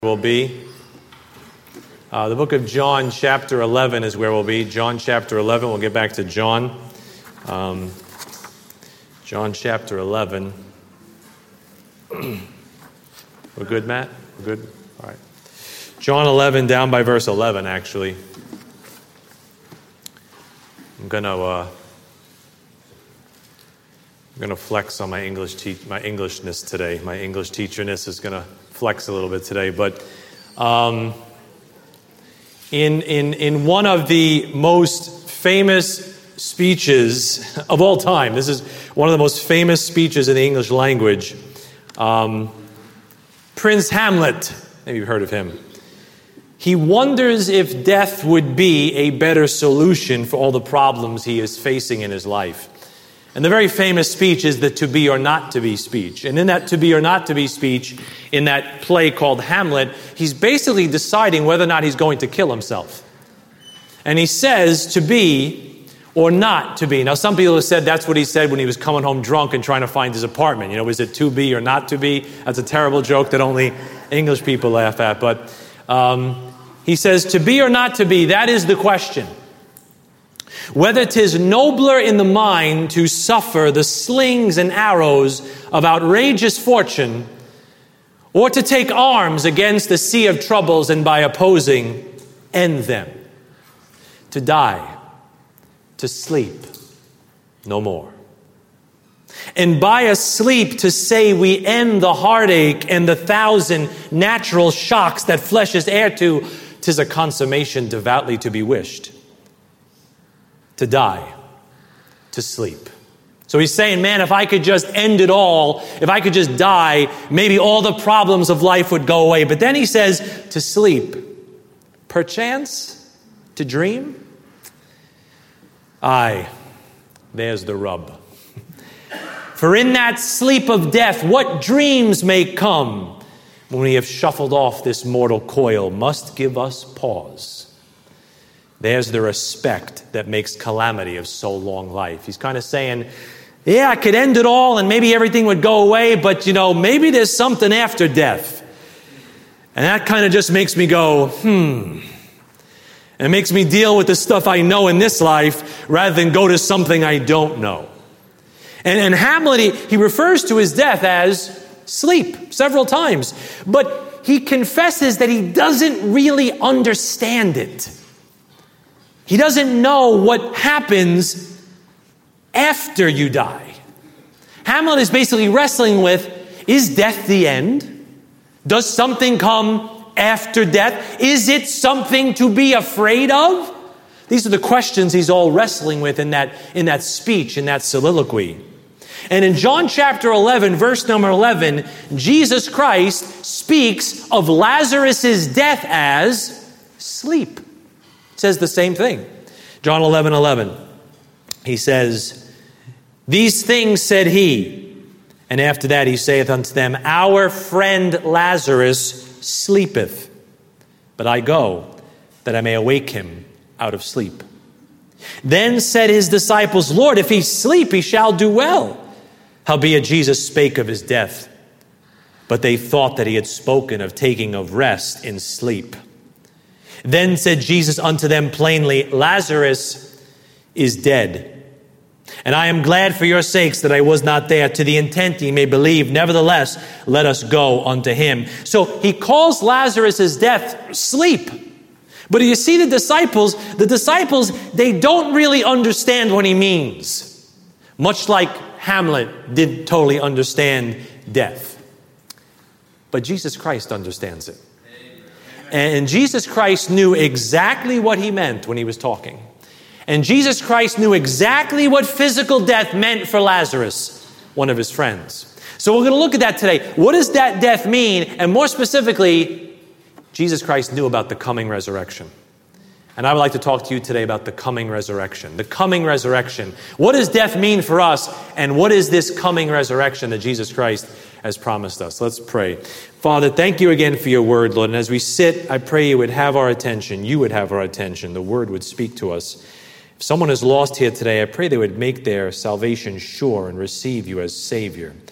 Will be. The book of John chapter 11 is where we'll be. John chapter 11. We'll get back to John. John chapter 11. We're good, Matt? We're good? All right. John 11, down by verse 11, actually. I'm gonna flex on my Englishness today. My English teacherness is gonna flex a little bit today, but in one of the most famous speeches of all time, this is one of the most famous speeches in the English language, Prince Hamlet, maybe you've heard of him, he wonders if death would be a better solution for all the problems he is facing in his life. And the very famous speech is the to be or not to be speech. And in that to be or not to be speech, in that play called Hamlet, he's basically deciding whether or not he's going to kill himself. And he says to be or not to be. Now, some people have said that's what he said when he was coming home drunk and trying to find his apartment. You know, is it to be or not to be? That's a terrible joke that only English people laugh at. But he says to be or not to be, that is the question. Whether 'tis nobler in the mind to suffer the slings and arrows of outrageous fortune, or to take arms against the sea of troubles and by opposing end them. To die, to sleep, no more. And by a sleep to say we end the heartache and the thousand natural shocks that flesh is heir to, 'tis a consummation devoutly to be wished. To die, to sleep. So he's saying, man, if I could just end it all, if I could just die, maybe all the problems of life would go away. But then he says, to sleep. Perchance, to dream? Aye, there's the rub. For in that sleep of death, what dreams may come when we have shuffled off this mortal coil must give us pause. There's the respect that makes calamity of so long life. He's kind of saying, yeah, I could end it all and maybe everything would go away, but maybe there's something after death. And that kind of just makes me go, And it makes me deal with the stuff I know in this life rather than go to something I don't know. And Hamlet, he refers to his death as sleep several times. But he confesses that he doesn't really understand it. He doesn't know what happens after you die. Hamlet is basically wrestling with, is death the end? Does something come after death? Is it something to be afraid of? These are the questions he's all wrestling with in that speech, in that soliloquy. And in John chapter 11, verse number 11, Jesus Christ speaks of Lazarus' death as sleep. Says the same thing. John 11:11. He says, these things said he, and after that he saith unto them, our friend Lazarus sleepeth, but I go that I may awake him out of sleep. Then said his disciples, Lord, if he sleep, he shall do well. Howbeit Jesus spake of his death, but they thought that he had spoken of taking of rest in sleep. Then said Jesus unto them plainly, Lazarus is dead. And I am glad for your sakes that I was not there, to the intent ye may believe. Nevertheless, let us go unto him. So he calls Lazarus' death sleep. But you see the disciples, they don't really understand what he means. Much like Hamlet didn't totally understand death. But Jesus Christ understands it. And Jesus Christ knew exactly what he meant when he was talking. And Jesus Christ knew exactly what physical death meant for Lazarus, one of his friends. So we're going to look at that today. What does that death mean? And more specifically, Jesus Christ knew about the coming resurrection. And I would like to talk to you today about the coming resurrection. The coming resurrection. What does death mean for us? And what is this coming resurrection that Jesus Christ has promised us? Let's pray. Father, thank you again for your word, Lord. And as we sit, I pray you would have our attention. You would have our attention. The word would speak to us. If someone is lost here today, I pray they would make their salvation sure and receive you as Savior.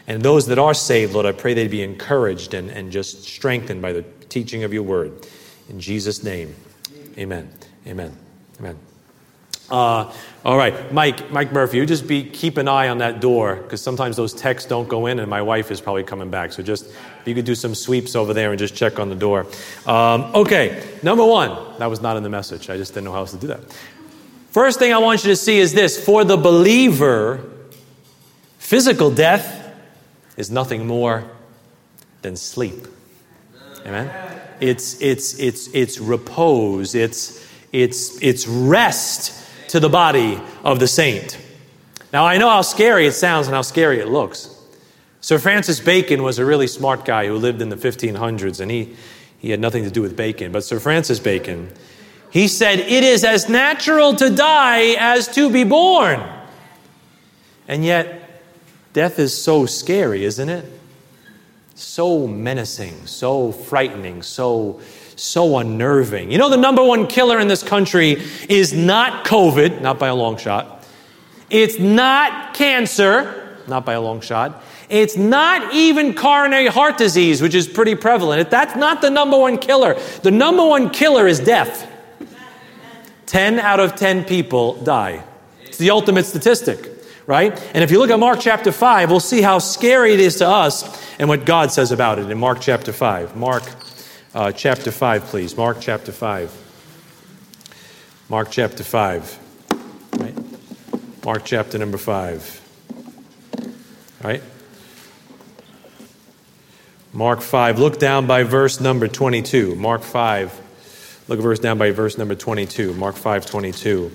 And those that are saved, Lord, I pray they'd be encouraged and just strengthened by the teaching of your word. In Jesus' name, amen. Amen. Amen. All right, Mike Murphy, you just keep an eye on that door, because sometimes those texts don't go in, and my wife is probably coming back. So just, if you could do some sweeps over there and just check on the door. Okay, number one. That was not in the message. I just didn't know how else to do that. First thing I want you to see is this. For the believer, physical death is nothing more than sleep. Amen? It's repose. It's rest to the body of the saint. Now, I know how scary it sounds and how scary it looks. Sir Francis Bacon was a really smart guy who lived in the 1500s, and he had nothing to do with bacon. But Sir Francis Bacon, he said, "It is as natural to die as to be born." And yet, death is so scary, isn't it? So menacing, so frightening, so unnerving. You know, the number one killer in this country is not COVID, not by a long shot. It's not cancer, not by a long shot. It's not even coronary heart disease, which is pretty prevalent. That's not the number one killer. The number one killer is death. 10 out of 10 people die. It's the ultimate statistic, right? And if you look at Mark chapter 5, we'll see how scary it is to us and what God says about it in Mark chapter 5. Mark chapter 5, please. Mark chapter 5. Mark chapter 5. Right? Mark chapter number 5. Right? Mark 5. Look down by verse number 22. Mark 5. Look at verse down by verse number 22. Mark 5:22.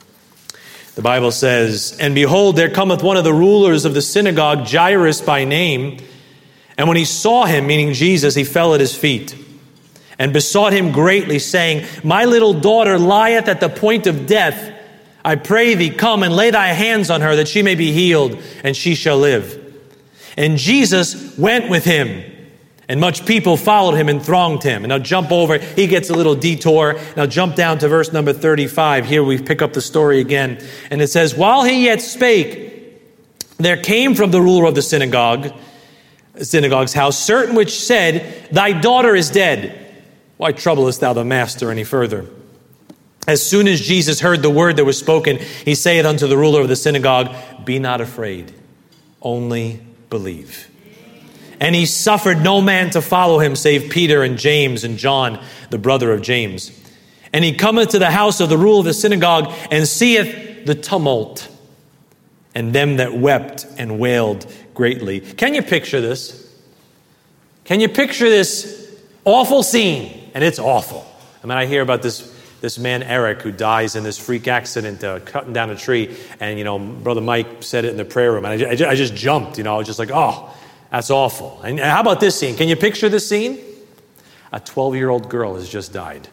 The Bible says, "And behold, there cometh one of the rulers of the synagogue, Jairus by name. And when he saw him," meaning Jesus, "he fell at his feet and besought him greatly, saying, My little daughter lieth at the point of death. I pray thee, come and lay thy hands on her, that she may be healed, and she shall live. And Jesus went with him, and much people followed him and thronged him." And now jump over. He gets a little detour. Now jump down to verse number 35. Here we pick up the story again. And it says, "While he yet spake, there came from the ruler of the synagogue's house certain which said, Thy daughter is dead. Why troublest thou the master any further? As soon as Jesus heard the word that was spoken, he saith unto the ruler of the synagogue, Be not afraid, only believe. And he suffered no man to follow him, save Peter and James and John, the brother of James. And he cometh to the house of the ruler of the synagogue, and seeth the tumult, and them that wept and wailed greatly." Can you picture this? Can you picture this awful scene? And it's awful. I mean, I hear about this man, Eric, who dies in this freak accident cutting down a tree. And, Brother Mike said it in the prayer room. And I just jumped, I was just like, oh, that's awful. And how about this scene? Can you picture this scene? A 12-year-old girl has just died.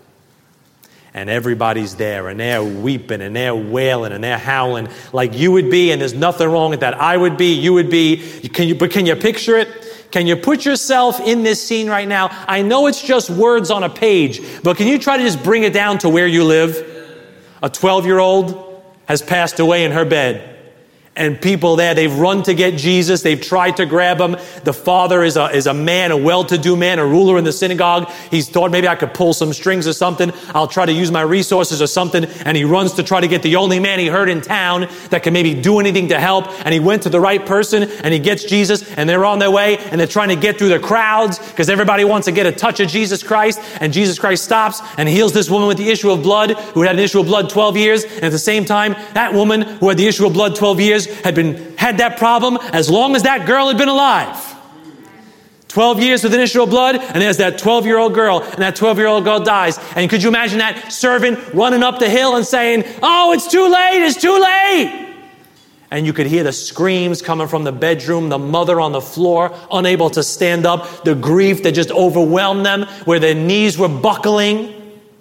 And everybody's there, and they're weeping, and they're wailing, and they're howling like you would be, and there's nothing wrong with that. I would be, you would be. But can you picture it? Can you put yourself in this scene right now? I know it's just words on a page, but can you try to just bring it down to where you live? A 12-year-old has passed away in her bed. And people there, they've run to get Jesus. They've tried to grab him. The father is a man, a well-to-do man, a ruler in the synagogue. He's thought maybe I could pull some strings or something. I'll try to use my resources or something. And he runs to try to get the only man he heard in town that can maybe do anything to help. And he went to the right person, and he gets Jesus, and they're on their way, and they're trying to get through the crowds because everybody wants to get a touch of Jesus Christ. And Jesus Christ stops and heals this woman with the issue of blood, who had an issue of blood 12 years. And at the same time, that woman who had the issue of blood 12 years had that problem as long as that girl had been alive. 12 years with an issue of blood, and there's that 12-year-old girl, and that 12-year-old girl dies. And could you imagine that servant running up the hill and saying, "Oh, it's too late, it's too late." And you could hear the screams coming from the bedroom, the mother on the floor, unable to stand up, the grief that just overwhelmed them, where their knees were buckling.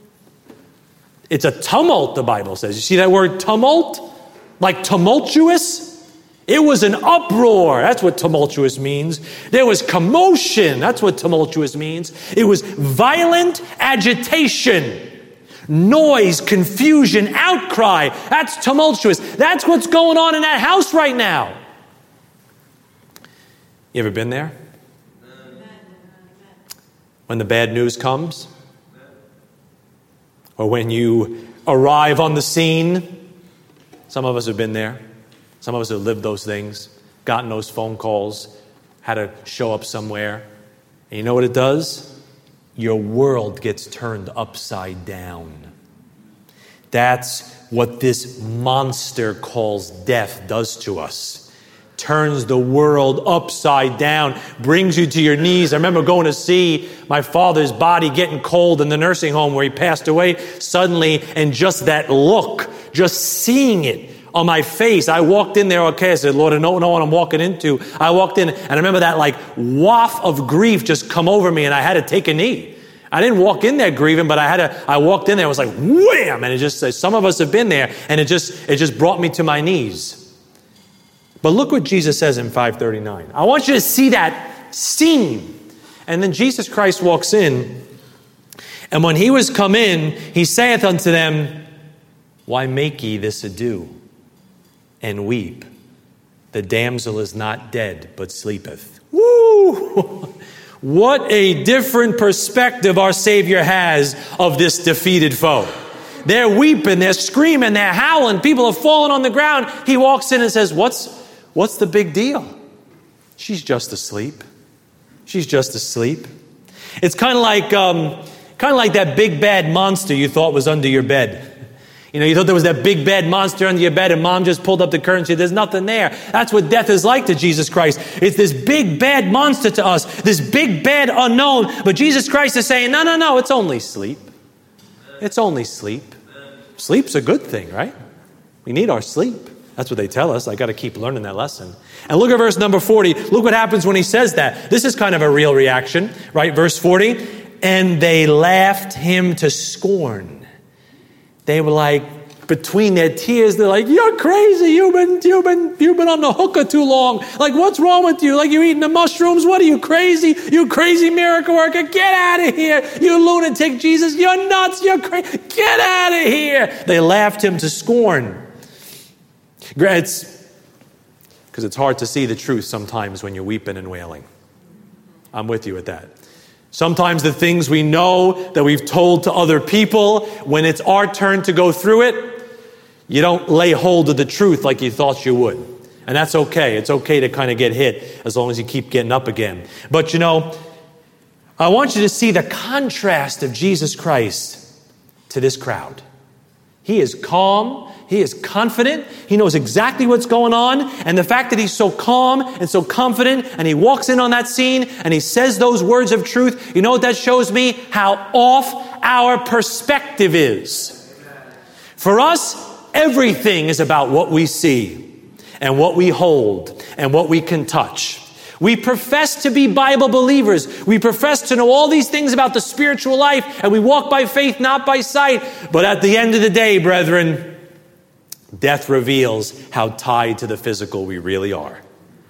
It's a tumult, the Bible says. You see that word tumult? Like tumultuous? It was an uproar. That's what tumultuous means. There was commotion. That's what tumultuous means. It was violent agitation, noise, confusion, outcry. That's tumultuous. That's what's going on in that house right now. You ever been there? When the bad news comes? Or when you arrive on the scene? Some of us have been there. Some of us have lived those things, gotten those phone calls, had to show up somewhere. And you know what it does? Your world gets turned upside down. That's what this monster calls death does to us. Turns the world upside down, brings you to your knees. I remember going to see my father's body getting cold in the nursing home where he passed away suddenly, and just that look, just seeing it on my face. I walked in there, okay, I said, Lord, I know what I'm walking into. I walked in, and I remember that like waft of grief just come over me, and I had to take a knee. I didn't walk in there grieving, but I walked in there, it was like, wham! And it just, some of us have been there, and it just brought me to my knees. But look what Jesus says in 5:39. I want you to see that scene. And then Jesus Christ walks in, and when he was come in, he saith unto them, why make ye this ado, and weep? The damsel is not dead, but sleepeth. Woo! What a different perspective our Savior has of this defeated foe. They're weeping, they're screaming, they're howling, people are falling on the ground. He walks in and says, What's the big deal? She's just asleep. She's just asleep. It's kind of like that big bad monster you thought was under your bed. You know, you thought there was that big bad monster under your bed, and mom just pulled up the curtain and said, there's nothing there. That's what death is like to Jesus Christ. It's this big bad monster to us, this big bad unknown. But Jesus Christ is saying, no, it's only sleep. It's only sleep. Sleep's a good thing, right? We need our sleep. That's what they tell us. I got to keep learning that lesson. And look at verse number 40. Look what happens when he says that. This is kind of a real reaction, right? Verse 40. And they laughed him to scorn. They were like, between their tears, they're like, you're crazy. You've been on the hookah too long. Like, what's wrong with you? Like, you eating the mushrooms? What are you, crazy? You crazy miracle worker. Get out of here. You lunatic, Jesus. You're nuts. You're crazy. Get out of here. They laughed him to scorn. It's because it's hard to see the truth sometimes when you're weeping and wailing. I'm with you at that. Sometimes the things we know that we've told to other people, when it's our turn to go through it, you don't lay hold of the truth like you thought you would. And that's okay. It's okay to kind of get hit as long as you keep getting up again. But you know, I want you to see the contrast of Jesus Christ to this crowd. He is calm. He is confident. He knows exactly what's going on. And the fact that he's so calm and so confident, and he walks in on that scene and he says those words of truth, you know what that shows me? How off our perspective is. For us, everything is about what we see and what we hold and what we can touch. We profess to be Bible believers. We profess to know all these things about the spiritual life, and we walk by faith, not by sight. But at the end of the day, brethren, death reveals how tied to the physical we really are.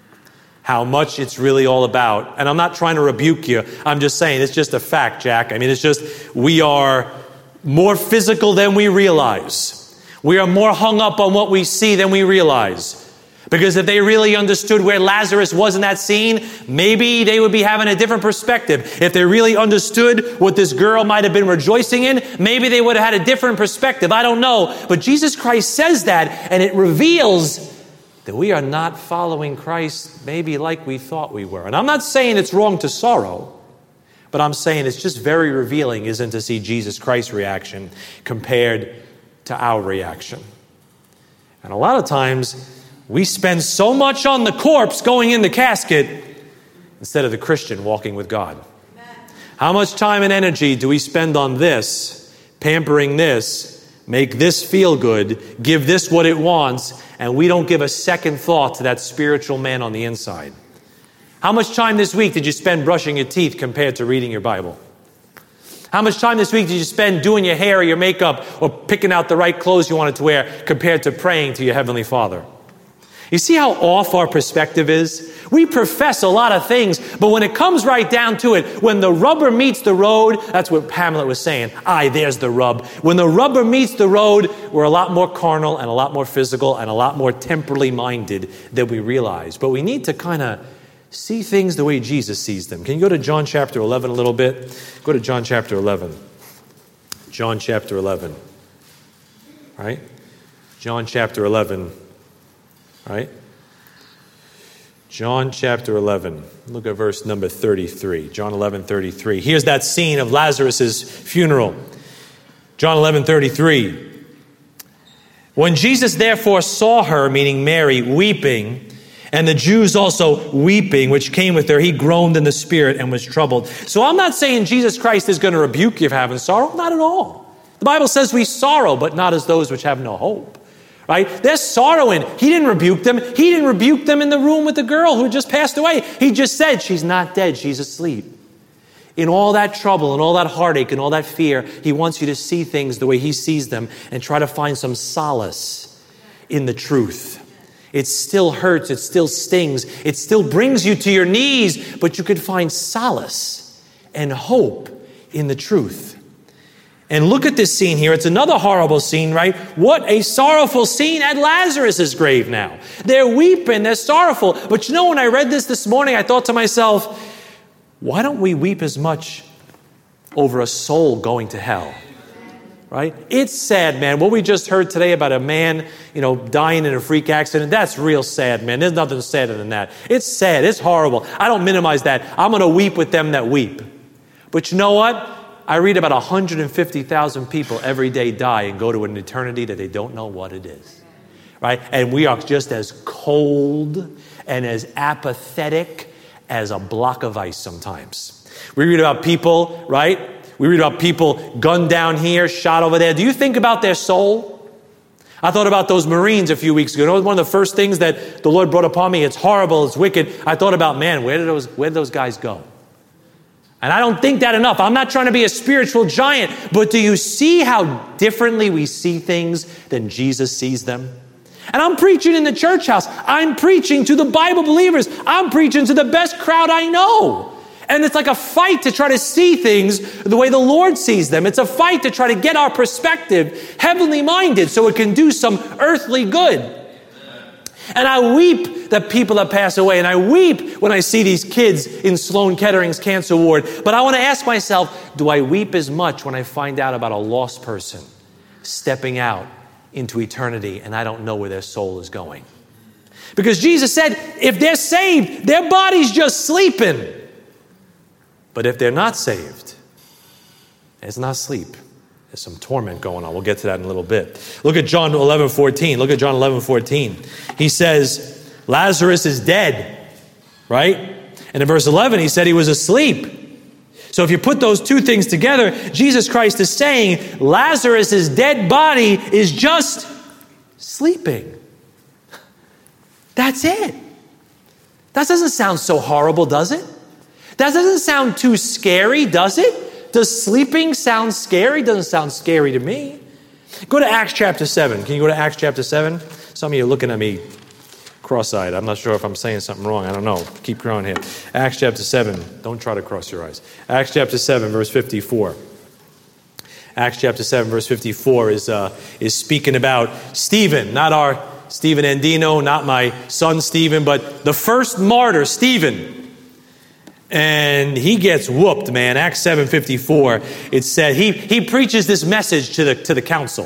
How much it's really all about. And I'm not trying to rebuke you. I'm just saying it's just a fact, Jack. I mean, it's just we are more physical than we realize. We are more hung up on what we see than we realize. Because if they really understood where Lazarus was in that scene, maybe they would be having a different perspective. If they really understood what this girl might have been rejoicing in, maybe they would have had a different perspective. I don't know. But Jesus Christ says that, and it reveals that we are not following Christ maybe like we thought we were. And I'm not saying it's wrong to sorrow, but I'm saying it's just very revealing, isn't it, to see Jesus Christ's reaction compared to our reaction. And a lot of times, we spend so much on the corpse going in the casket instead of the Christian walking with God. Amen. How much time and energy do we spend on this, pampering this, make this feel good, give this what it wants, and we don't give a second thought to that spiritual man on the inside? How much time this week did you spend brushing your teeth compared to reading your Bible? How much time this week did you spend doing your hair or your makeup or picking out the right clothes you wanted to wear compared to praying to your Heavenly Father? You see how off our perspective is? We profess a lot of things, but when it comes right down to it, when the rubber meets the road, that's what Hamlet was saying. There's the rub. When the rubber meets the road, we're a lot more carnal and a lot more physical and a lot more temporally minded than we realize. But we need to kind of See things the way Jesus sees them. Can you go to John chapter 11 a little bit? Go to John chapter 11. John chapter 11. Right? John chapter 11. Right? John chapter 11. Look at verse number 33. John 11:33. Here's that scene of Lazarus' funeral. John 11:33. When Jesus therefore saw her, meaning Mary, weeping, and the Jews also weeping, which came with her, he groaned in the spirit and was troubled. So I'm not saying Jesus Christ is going to rebuke you for having sorrow. Not at all. The Bible says we sorrow, but not as those which have no hope. Right? They're sorrowing. He didn't rebuke them. He didn't rebuke them in the room with the girl who had just passed away. He just said, she's not dead. She's asleep. In all that trouble and all that heartache and all that fear, he wants you to see things the way he sees them and try to find some solace in the truth. It still hurts. It still stings. It still brings you to your knees, but you could find solace and hope in the truth. And look at this scene here. It's another horrible scene, right? What a sorrowful scene at Lazarus' grave now. They're weeping. They're sorrowful. But you know, when I read this morning, I thought to myself, why don't we weep as much over a soul going to hell? Right? It's sad, man. What we just heard today about a man, dying in a freak accident, that's real sad, man. There's nothing sadder than that. It's sad. It's horrible. I don't minimize that. I'm going to weep with them that weep. But you know what? I read about 150,000 people every day die and go to an eternity that they don't know what it is. Right? And we are just as cold and as apathetic as a block of ice sometimes. We read about people, right? We read about people gunned down here, shot over there. Do you think about their soul? I thought about those Marines a few weeks ago. One of the first things that the Lord brought upon me, it's horrible, it's wicked. I thought about, man, where did those guys go? And I don't think that enough. I'm not trying to be a spiritual giant, but do you see how differently we see things than Jesus sees them? And I'm preaching in the church house. I'm preaching to the Bible believers. I'm preaching to the best crowd I know. And it's like a fight to try to see things the way the Lord sees them. It's a fight to try to get our perspective heavenly minded so it can do some earthly good. And I weep that people that pass away. And I weep when I see these kids in Sloan Kettering's cancer ward. But I want to ask myself, do I weep as much when I find out about a lost person stepping out into eternity and I don't know where their soul is going? Because Jesus said, if they're saved, their body's just sleeping. But if they're not saved, it's not sleep. There's some torment going on. We'll get to that in a little bit. Look at John 11:14. Look at John 11:14. He says, Lazarus is dead, right? And in verse 11, he said he was asleep. So if you put those two things together, Jesus Christ is saying Lazarus' dead body is just sleeping. That's it. That doesn't sound so horrible, does it? That doesn't sound too scary, does it? Does sleeping sound scary? Doesn't sound scary to me. Go to Acts chapter 7. Can you go to Acts chapter 7? Some of you are looking at me cross-eyed. I'm not sure if I'm saying something wrong. I don't know. Keep going here. Acts chapter 7. Don't try to cross your eyes. Acts chapter 7, verse 54. Acts chapter 7, verse 54 is speaking about Stephen, not our Stephen Andino, not my son Stephen, but the first martyr, Stephen. And he gets whooped, man. Acts 7:54. It said he preaches this message to the council.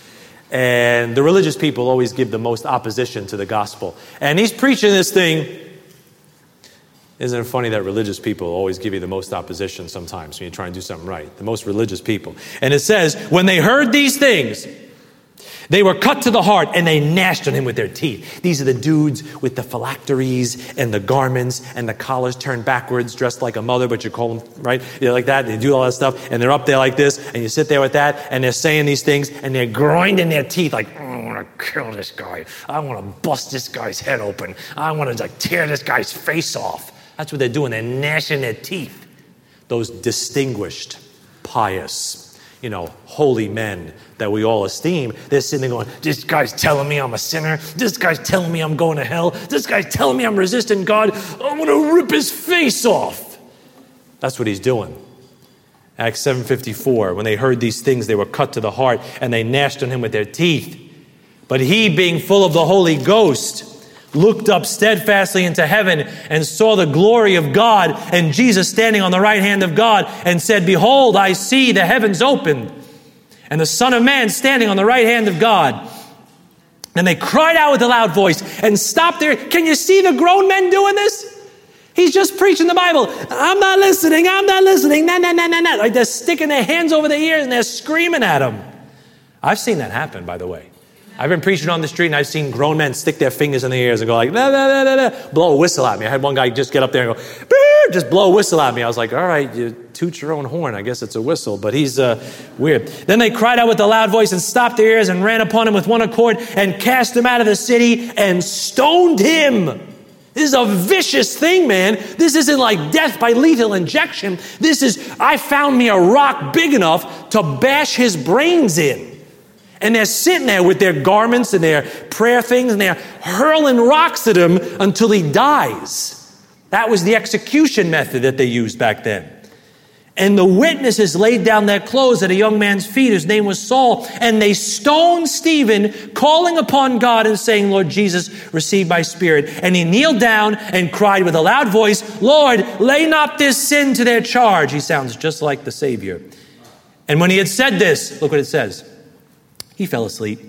And the religious people always give the most opposition to the gospel. And he's preaching this thing. Isn't it funny that religious people always give you the most opposition sometimes when you try and do something right? The most religious people. And it says, when they heard these things, they were cut to the heart and they gnashed on him with their teeth. These are the dudes with the phylacteries and the garments and the collars turned backwards, dressed like a mother, but you call them, right? They're like that. They do all that stuff and they're up there like this and you sit there with that and they're saying these things and they're grinding their teeth like, oh, I want to kill this guy. I want to bust this guy's head open. I want to tear this guy's face off. That's what they're doing. They're gnashing their teeth. Those distinguished, pious, holy men that we all esteem, they're sitting there going, this guy's telling me I'm a sinner. This guy's telling me I'm going to hell. This guy's telling me I'm resisting God. I'm going to rip his face off. That's what he's doing. Acts 7:54, when they heard these things, they were cut to the heart and they gnashed on him with their teeth. But he, being full of the Holy Ghost, looked up steadfastly into heaven and saw the glory of God and Jesus standing on the right hand of God and said, Behold, I see the heavens opened and the Son of Man standing on the right hand of God. And they cried out with a loud voice and stopped there. Can you see the grown men doing this? He's just preaching the Bible. I'm not listening. I'm not listening. Nah. Like they're sticking their hands over their ears and they're screaming at him. I've seen that happen, by the way. I've been preaching on the street and I've seen grown men stick their fingers in their ears and go like, blow a whistle at me. I had one guy just get up there and go, just blow a whistle at me. I was like, all right, you toot your own horn. I guess it's a whistle, but he's weird. Then they cried out with a loud voice and stopped their ears and ran upon him with one accord and cast him out of the city and stoned him. This is a vicious thing, man. This isn't like death by lethal injection. This is, I found me a rock big enough to bash his brains in. And they're sitting there with their garments and their prayer things, and they're hurling rocks at him until he dies. That was the execution method that they used back then. And the witnesses laid down their clothes at a young man's feet, whose name was Saul, and they stoned Stephen, calling upon God and saying, Lord Jesus, receive my spirit. And he kneeled down and cried with a loud voice, Lord, lay not this sin to their charge. He sounds just like the Savior. And when he had said this, look what it says. He fell asleep.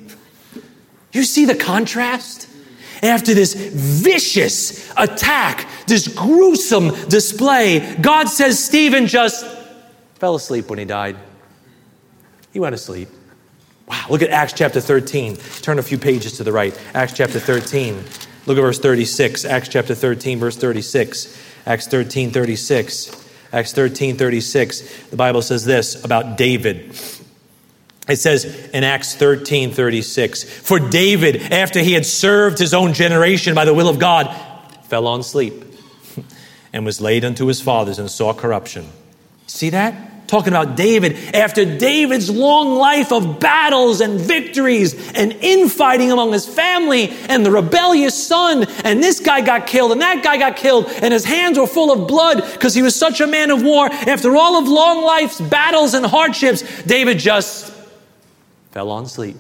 You see the contrast? After this vicious attack, this gruesome display, God says Stephen just fell asleep when he died. He went to sleep. Wow, look at Acts chapter 13. Turn a few pages to the right. Acts chapter 13. Look at verse 36. Acts chapter 13, verse 36. Acts 13, 36. Acts 13, 36. The Bible says this about David. It says in Acts 13, 36, for David, after he had served his own generation by the will of God, fell on sleep and was laid unto his fathers and saw corruption. See that? Talking about David. After David's long life of battles and victories and infighting among his family and the rebellious son, and this guy got killed and that guy got killed and his hands were full of blood because he was such a man of war. After all of long life's battles and hardships, David just fell on sleep.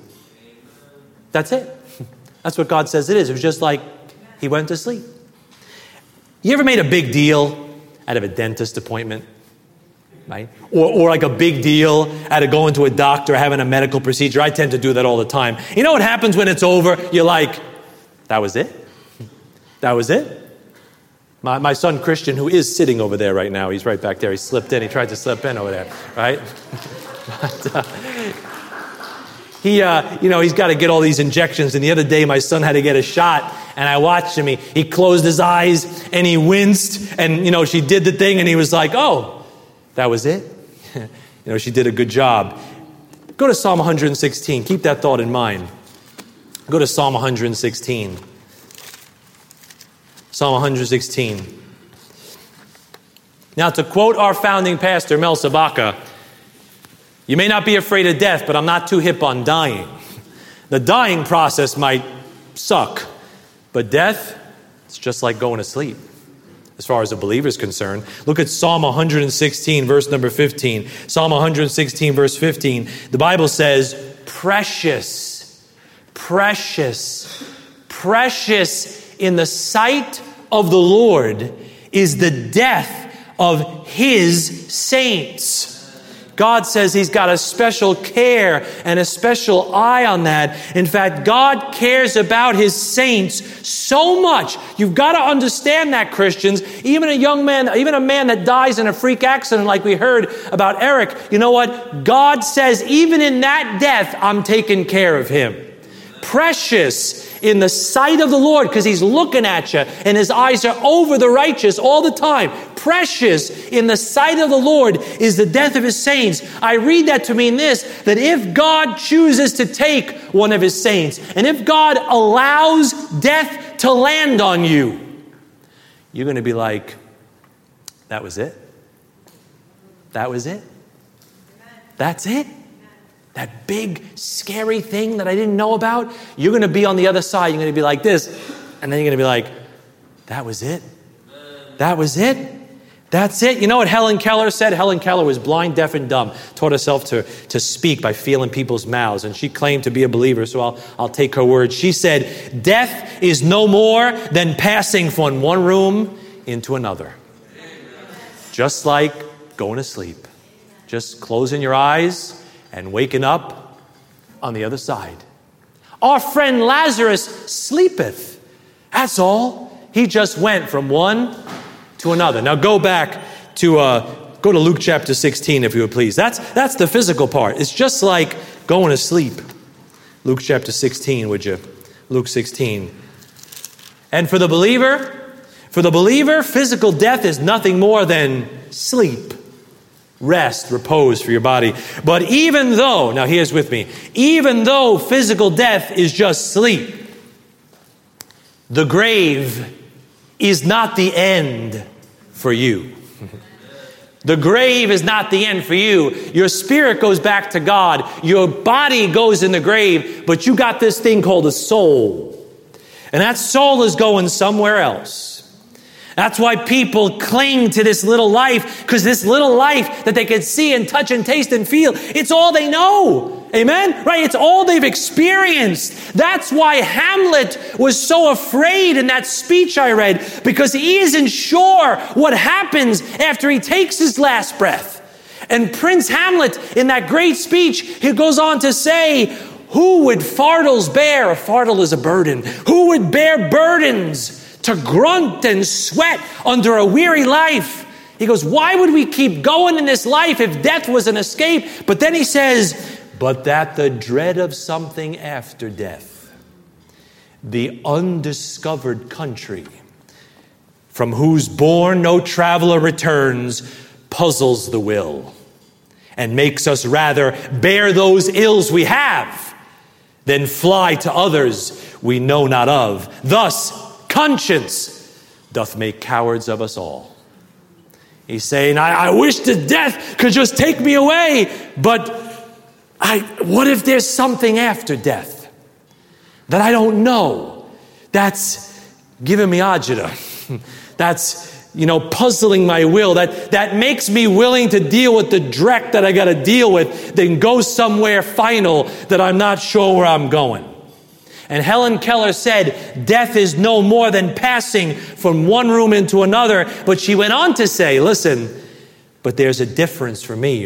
That's it. That's what God says it is. It was just like he went to sleep. You ever made a big deal out of a dentist appointment? Right? Or like a big deal out of going to a doctor, having a medical procedure? I tend to do that all the time. You know what happens when it's over? You're like, that was it? That was it? My son Christian, who is sitting over there right now, he's right back there. He slipped in. He tried to slip in over there, right? But, he's got to get all these injections. And the other day, my son had to get a shot. And I watched him. He closed his eyes and he winced. And, she did the thing. And he was like, oh, that was it? She did a good job. Go to Psalm 116. Keep that thought in mind. Go to Psalm 116. Psalm 116. Now, to quote our founding pastor, Mel Sabaka, you may not be afraid of death, but I'm not too hip on dying. The dying process might suck, but death, it's just like going to sleep. As far as a believer is concerned, look at Psalm 116, verse number 15. Psalm 116, verse 15. The Bible says, precious, precious, precious in the sight of the Lord is the death of his saints. God says he's got a special care and a special eye on that. In fact, God cares about his saints so much. You've got to understand that, Christians. Even a man that dies in a freak accident like we heard about Eric, you know what? God says, even in that death, I'm taking care of him. Precious in the sight of the Lord, because he's looking at you and his eyes are over the righteous all the time. Precious in the sight of the Lord is the death of his saints. I read that to mean this, that if God chooses to take one of his saints, and if God allows death to land on you, you're going to be like, that was it? That was it? That's it? That big, scary thing that I didn't know about, you're going to be on the other side. You're going to be like this. And then you're going to be like, that was it? That was it? That's it. You know what Helen Keller said? Helen Keller was blind, deaf, and dumb, taught herself to speak by feeling people's mouths. And she claimed to be a believer, so I'll take her word. She said, death is no more than passing from one room into another. Just like going to sleep. Just closing your eyes and waking up on the other side. Our friend Lazarus sleepeth. That's all. He just went from one to another. Now go back to go to Luke chapter 16, if you would please. That's the physical part. It's just like going to sleep. Luke chapter 16, would you? Luke 16. And for the believer, physical death is nothing more than sleep, rest, repose for your body. But even though, now here's with me, even though physical death is just sleep, the grave is not the end for you. The grave is not the end for you. Your spirit goes back to God. Your body goes in the grave, but you got this thing called a soul. And that soul is going somewhere else. That's why people cling to this little life, because this little life that they can see and touch and taste and feel, it's all they know. Amen? Right? It's all they've experienced. That's why Hamlet was so afraid in that speech I read, because he isn't sure what happens after he takes his last breath. And Prince Hamlet, in that great speech, he goes on to say, who would fardels bear? A fardel is a burden. Who would bear burdens to grunt and sweat under a weary life? He goes, why would we keep going in this life if death was an escape? But then he says, but that the dread of something after death, the undiscovered country, from whose bourne no traveler returns, puzzles the will, and makes us rather bear those ills we have than fly to others we know not of. Thus, conscience doth make cowards of us all. He's saying, I wish that death could just take me away, but what if there's something after death that I don't know? That's giving me agita. That's, puzzling my will. That makes me willing to deal with the dreck that I got to deal with, then go somewhere final that I'm not sure where I'm going. And Helen Keller said, death is no more than passing from one room into another. But she went on to say, listen, but there's a difference for me,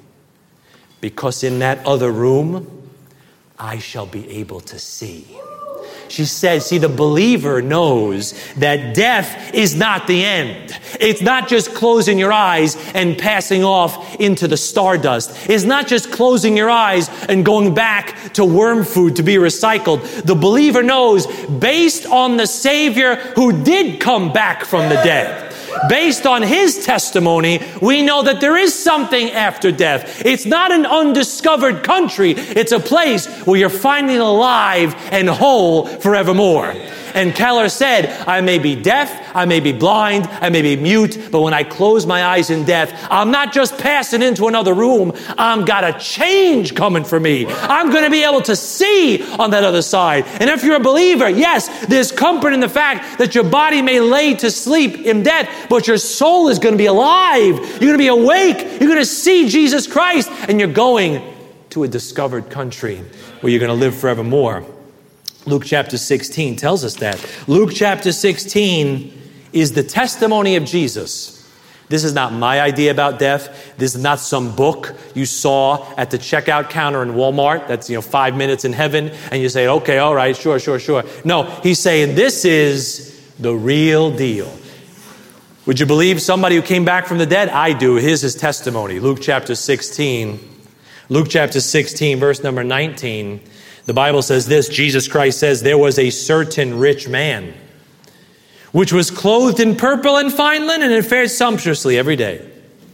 because in that other room, I shall be able to see. She says, the believer knows that death is not the end. It's not just closing your eyes and passing off into the stardust. It's not just closing your eyes and going back to worm food to be recycled. The believer knows, based on the Savior who did come back from the dead, based on his testimony, we know that there is something after death. It's not an undiscovered country. It's a place where you're finally alive and whole forevermore. And Keller said, I may be deaf, I may be blind, I may be mute, but when I close my eyes in death, I'm not just passing into another room. I've got a change coming for me. I'm going to be able to see on that other side. And if you're a believer, yes, there's comfort in the fact that your body may lay to sleep in death, but your soul is going to be alive. You're going to be awake. You're going to see Jesus Christ, and you're going to a discovered country where you're going to live forevermore. Luke chapter 16 tells us that. Luke chapter 16 is the testimony of Jesus. This is not my idea about death. This is not some book you saw at the checkout counter in Walmart. That's, 5 minutes in heaven. And you say, okay, all right, sure. No, he's saying this is the real deal. Would you believe somebody who came back from the dead? I do. Here's his testimony. Luke chapter 16. Luke chapter 16, verse number 19. The Bible says this, Jesus Christ says, there was a certain rich man, which was clothed in purple and fine linen and fared sumptuously every day.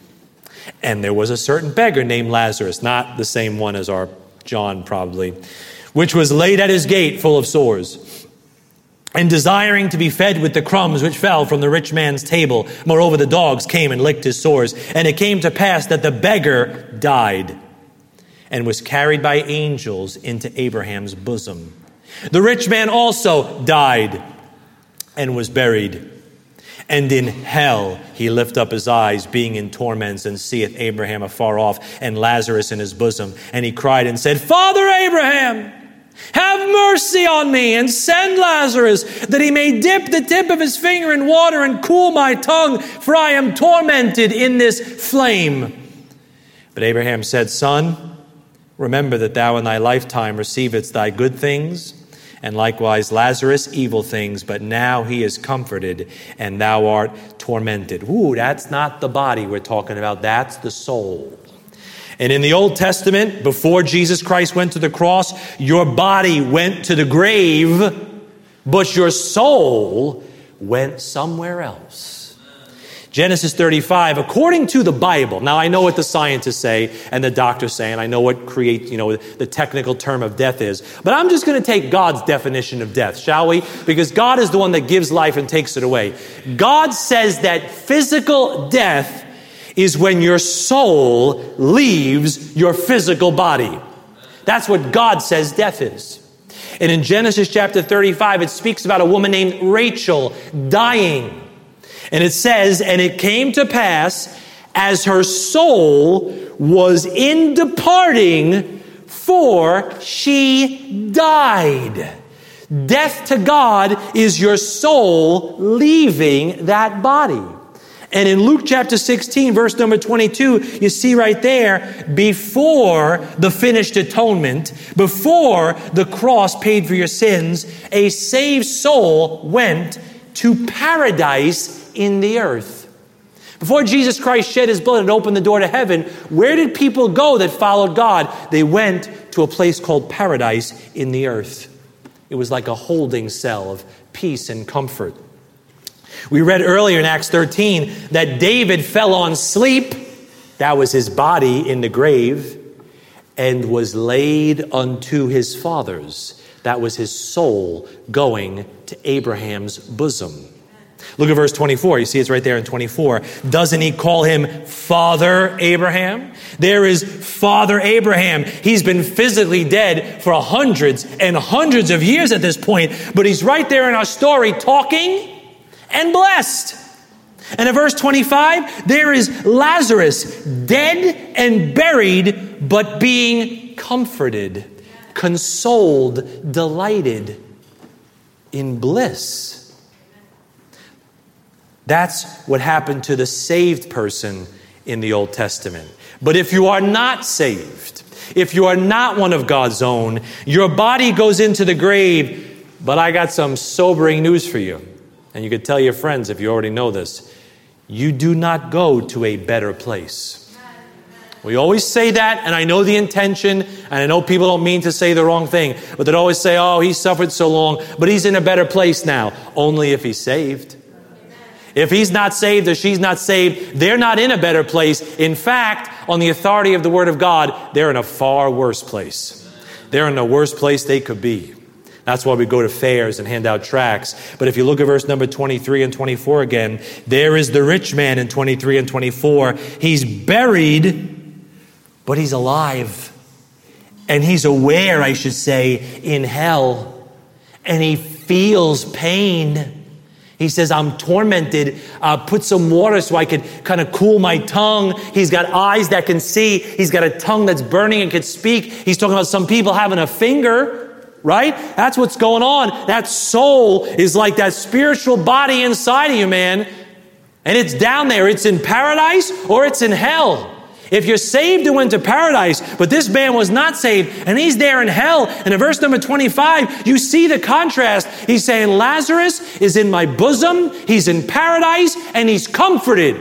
And there was a certain beggar named Lazarus, not the same one as our John probably, which was laid at his gate full of sores, and desiring to be fed with the crumbs which fell from the rich man's table. Moreover, the dogs came and licked his sores. And it came to pass that the beggar died, and was carried by angels into Abraham's bosom. The rich man also died and was buried. And in hell he lift up his eyes, being in torments, and seeth Abraham afar off, and Lazarus in his bosom. And he cried and said, Father Abraham, have mercy on me, and send Lazarus, that he may dip the tip of his finger in water and cool my tongue, for I am tormented in this flame. But Abraham said, Son, remember that thou in thy lifetime receivedst thy good things, and likewise Lazarus evil things, but now he is comforted, and thou art tormented. Ooh, that's not the body we're talking about, that's the soul. And in the Old Testament, before Jesus Christ went to the cross, your body went to the grave, but your soul went somewhere else. Genesis 35, according to the Bible. Now, I know what the scientists say and the doctors say, and I know what the technical term of death is. But I'm just going to take God's definition of death, shall we? Because God is the one that gives life and takes it away. God says that physical death is when your soul leaves your physical body. That's what God says death is. And in Genesis chapter 35, it speaks about a woman named Rachel dying. And it says, and it came to pass, as her soul was in departing, for she died. Death to God is your soul leaving that body. And in Luke chapter 16, verse number 22, you see right there, before the finished atonement, before the cross paid for your sins, a saved soul went to paradise in the earth. Before Jesus Christ shed his blood and opened the door to heaven, where did people go that followed God? They went to a place called paradise in the earth. It was like a holding cell of peace and comfort. We read earlier in Acts 13 that David fell on sleep. That was his body in the grave, and was laid unto his fathers. That was his soul going to Abraham's bosom. Look at verse 24. You see it's right there in 24. Doesn't he call him Father Abraham? There is Father Abraham. He's been physically dead for hundreds and hundreds of years at this point, but he's right there in our story talking and blessed. And in verse 25, there is Lazarus, dead and buried, but being comforted, consoled, delighted in bliss. That's what happened to the saved person in the Old Testament. But if you are not saved, if you are not one of God's own, your body goes into the grave. But I got some sobering news for you. And you could tell your friends if you already know this. You do not go to a better place. We always say that, and I know the intention, and I know people don't mean to say the wrong thing, but they'd always say, oh, he suffered so long, but he's in a better place now. Only if he's saved. If he's not saved or she's not saved, they're not in a better place. In fact, on the authority of the Word of God, they're in a far worse place. They're in the worst place they could be. That's why we go to fairs and hand out tracts. But if you look at verse number 23 and 24 again, there is the rich man in 23 and 24. He's buried, but he's alive. And he's aware, I should say, in hell. And he feels pain. He says, I'm tormented. Put some water so I could kind of cool my tongue. He's got eyes that can see. He's got a tongue that's burning and can speak. He's talking about some people having a finger, right? That's what's going on. That soul is like that spiritual body inside of you, man. And it's down there. It's in paradise or it's in hell. If you're saved, you went to paradise, but this man was not saved, and he's there in hell. And in verse number 25, you see the contrast. He's saying, Lazarus is in my bosom, he's in paradise, and he's comforted.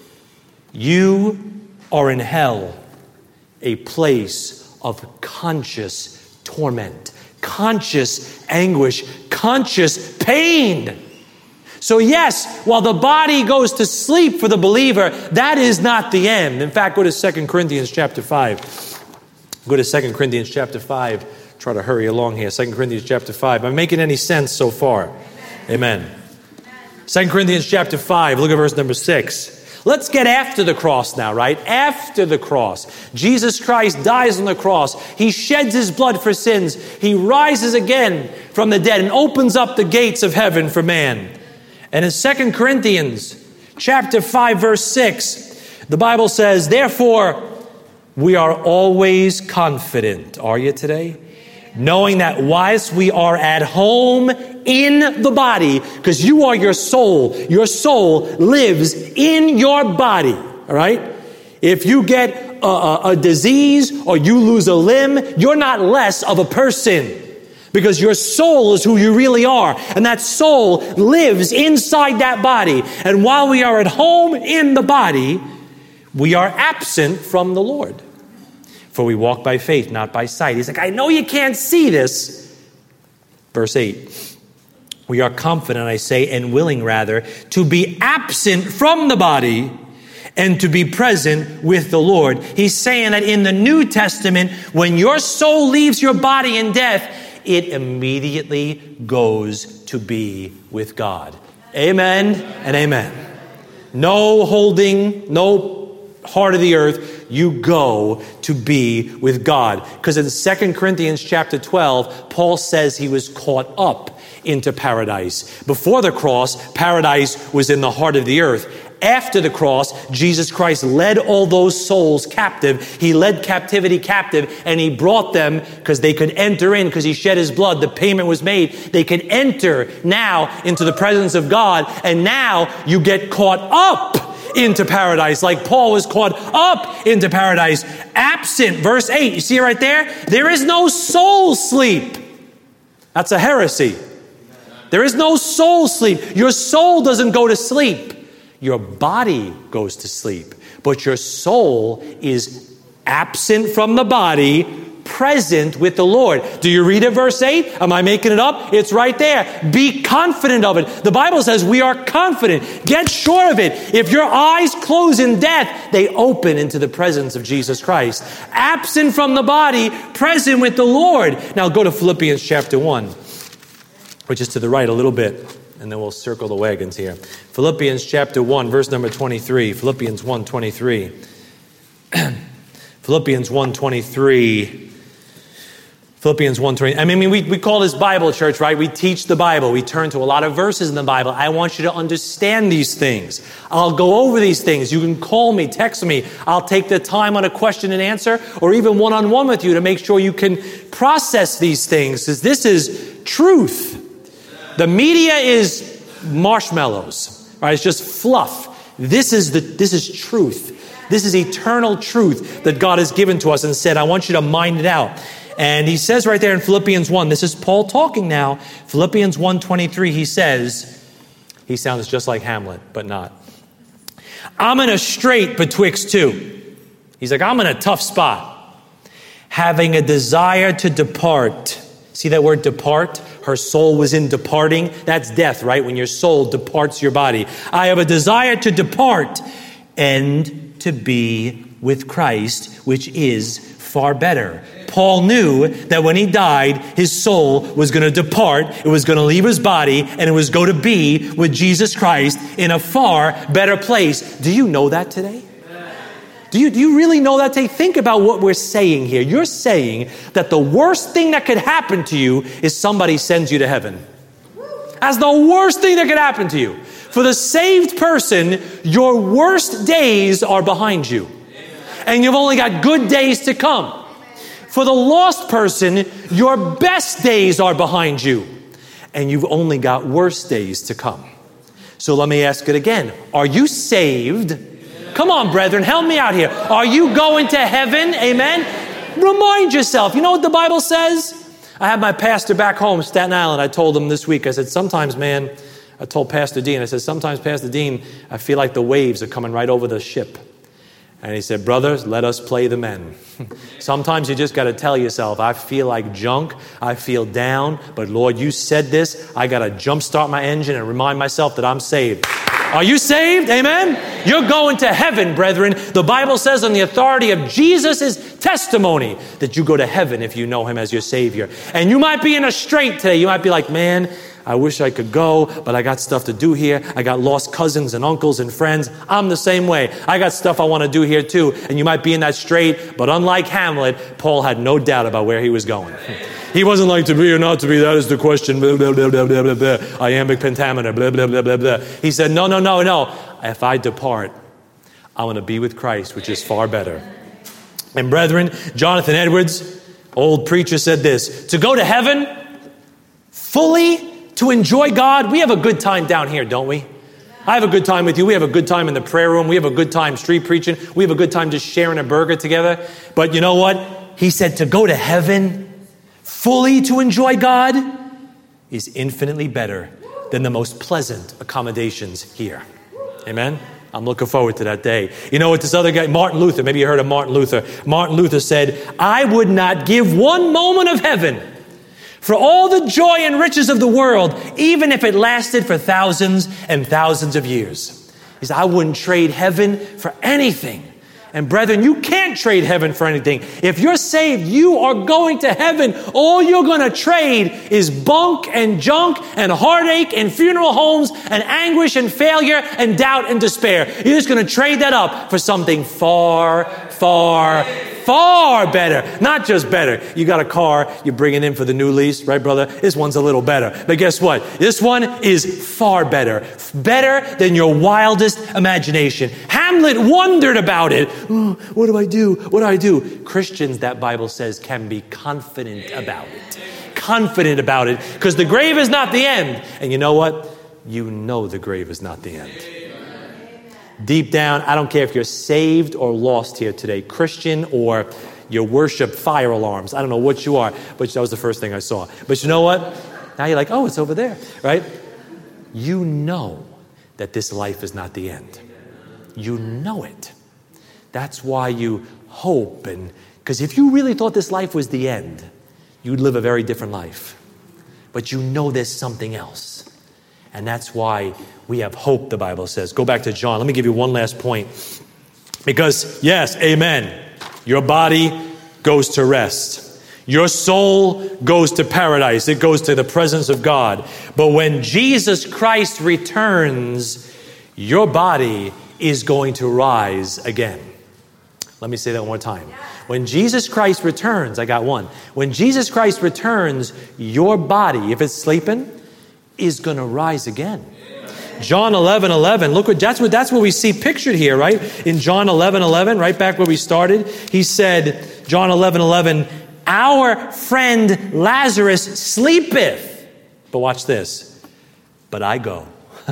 You are in hell, a place of conscious torment, conscious anguish, conscious pain. So yes, while the body goes to sleep for the believer, that is not the end. In fact, go to 2 Corinthians chapter 5. Go to 2 Corinthians chapter 5. Try to hurry along here. 2 Corinthians chapter 5. Am I making any sense so far? Amen. 2 Corinthians chapter 5. Look at verse number 6. Let's get after the cross now, right? After the cross. Jesus Christ dies on the cross. He sheds his blood for sins. He rises again from the dead and opens up the gates of heaven for man. And in 2 Corinthians chapter 5, verse 6, the Bible says, therefore, we are always confident. Are you today? Knowing that whilst we are at home in the body, because you are your soul lives in your body, all right? If you get a disease or you lose a limb, you're not less of a person, because your soul is who you really are, and that soul lives inside that body. And while we are at home in the body, we are absent from the Lord. For we walk by faith, not by sight. He's like, I know you can't see this. Verse 8. We are confident, I say, and willing rather, to be absent from the body and to be present with the Lord. He's saying that in the New Testament, when your soul leaves your body in death, it immediately goes to be with God. Amen and amen. No holding, no heart of the earth. You go to be with God. Because in 2 Corinthians chapter 12, Paul says he was caught up into paradise. Before the cross, paradise was in the heart of the earth. After the cross, Jesus Christ led all those souls captive. He led captivity captive, and he brought them because they could enter in, because he shed his blood. The payment was made. They could enter now into the presence of God, and now you get caught up into paradise, like Paul was caught up into paradise. Absent, verse 8, you see it right there? There is no soul sleep. That's a heresy. There is no soul sleep. Your soul doesn't go to sleep. Your body goes to sleep. But your soul is absent from the body, present with the Lord. Do you read it, verse 8? Am I making it up? It's right there. Be confident of it. The Bible says we are confident. Get sure of it. If your eyes close in death, they open into the presence of Jesus Christ. Absent from the body, present with the Lord. Now go to Philippians chapter 1, which is to the right a little bit, and then we'll circle the wagons here. Philippians chapter 1, verse number 23. Philippians 1:23. Philippians 1:23. Philippians 1:20. I mean, we call this Bible church, right? We teach the Bible. We turn to a lot of verses in the Bible. I want you to understand these things. I'll go over these things. You can call me, text me. I'll take the time on a question and answer, or even one-on-one with you to make sure you can process these things, because this is truth. The media is marshmallows, right? It's just fluff. This is truth. This is eternal truth that God has given to us and said, I want you to mine it out. And he says right there in Philippians 1, this is Paul talking now. Philippians 1:23, he says, he sounds just like Hamlet, but not. I'm in a strait betwixt two. He's like, I'm in a tough spot. Having a desire to depart. See that word depart? Her soul was in departing. That's death, right? When your soul departs your body. I have a desire to depart and to be with Christ, which is far better. Paul knew that when he died, his soul was going to depart, it was going to leave his body, and it was going to be with Jesus Christ in a far better place. Do you know that today? Do you really know that today? Think about what we're saying here. You're saying that the worst thing that could happen to you is somebody sends you to heaven. That's the worst thing that could happen to you. For the saved person, your worst days are behind you. And you've only got good days to come. For the lost person, your best days are behind you, and you've only got worse days to come. So let me ask it again. Are you saved? Come on, brethren, help me out here. Are you going to heaven? Amen? Remind yourself. You know what the Bible says? I had my pastor back home, Staten Island. I told him this week, I said, sometimes, man, I told Pastor Dean, I said, sometimes, Pastor Dean, I feel like the waves are coming right over the ship. And he said, brothers, let us play the men. Sometimes you just got to tell yourself, I feel like junk. I feel down. But Lord, you said this. I got to jumpstart my engine and remind myself that I'm saved. Are you saved? Amen? You're going to heaven, brethren. The Bible says on the authority of Jesus' testimony that you go to heaven if you know him as your Savior. And you might be in a strait today. You might be like, man, I wish I could go, but I got stuff to do here. I got lost cousins and uncles and friends. I'm the same way. I got stuff I want to do here too. And you might be in that strait, but unlike Hamlet, Paul had no doubt about where he was going. He wasn't like, to be or not to be, that is the question, blah, blah, blah, blah, blah, blah, blah. Iambic pentameter, blah, blah, blah, blah, blah. He said, no. If I depart, I want to be with Christ, which is far better. And brethren, Jonathan Edwards, old preacher, said this: to go to heaven fully, to enjoy God. We have a good time down here, don't we? I have a good time with you. We have a good time in the prayer room. We have a good time street preaching. We have a good time just sharing a burger together. But you know what? He said to go to heaven fully to enjoy God is infinitely better than the most pleasant accommodations here. Amen? I'm looking forward to that day. You know what this other guy, Martin Luther, maybe you heard of Martin Luther. Martin Luther said, I would not give one moment of heaven for all the joy and riches of the world, even if it lasted for thousands and thousands of years. He said, I wouldn't trade heaven for anything. And brethren, you can't trade heaven for anything. If you're saved, you are going to heaven. All you're going to trade is bunk and junk and heartache and funeral homes and anguish and failure and doubt and despair. You're just going to trade that up for something far, far, far better. Not just better. You got a car, you bring it in for the new lease, right, brother? This one's a little better. But guess what? This one is far better. Better than your wildest imagination. Hamlet wondered about it. Oh, what do I do? What do I do? Christians, that Bible says, can be confident about it. Confident about it. Because the grave is not the end. And you know what? You know the grave is not the end. Deep down, I don't care if you're saved or lost here today, Christian or you worship fire alarms. I don't know what you are, but that was the first thing I saw. But you know what? Now you're like, oh, it's over there, right? You know that this life is not the end. You know it. That's why you hope. Because if you really thought this life was the end, you'd live a very different life. But you know there's something else. And that's why we have hope, the Bible says. Go back to John. Let me give you one last point. Because, yes, amen, your body goes to rest. Your soul goes to paradise. It goes to the presence of God. But when Jesus Christ returns, your body is going to rise again. Let me say that one more time. When Jesus Christ returns, I got one. When Jesus Christ returns, your body, if it's sleeping, is going to rise again. John 11:11. Look what that's what we see pictured here, right? In John 11:11, right back where we started, he said, John 11:11, our friend Lazarus sleepeth. But watch this. But I go.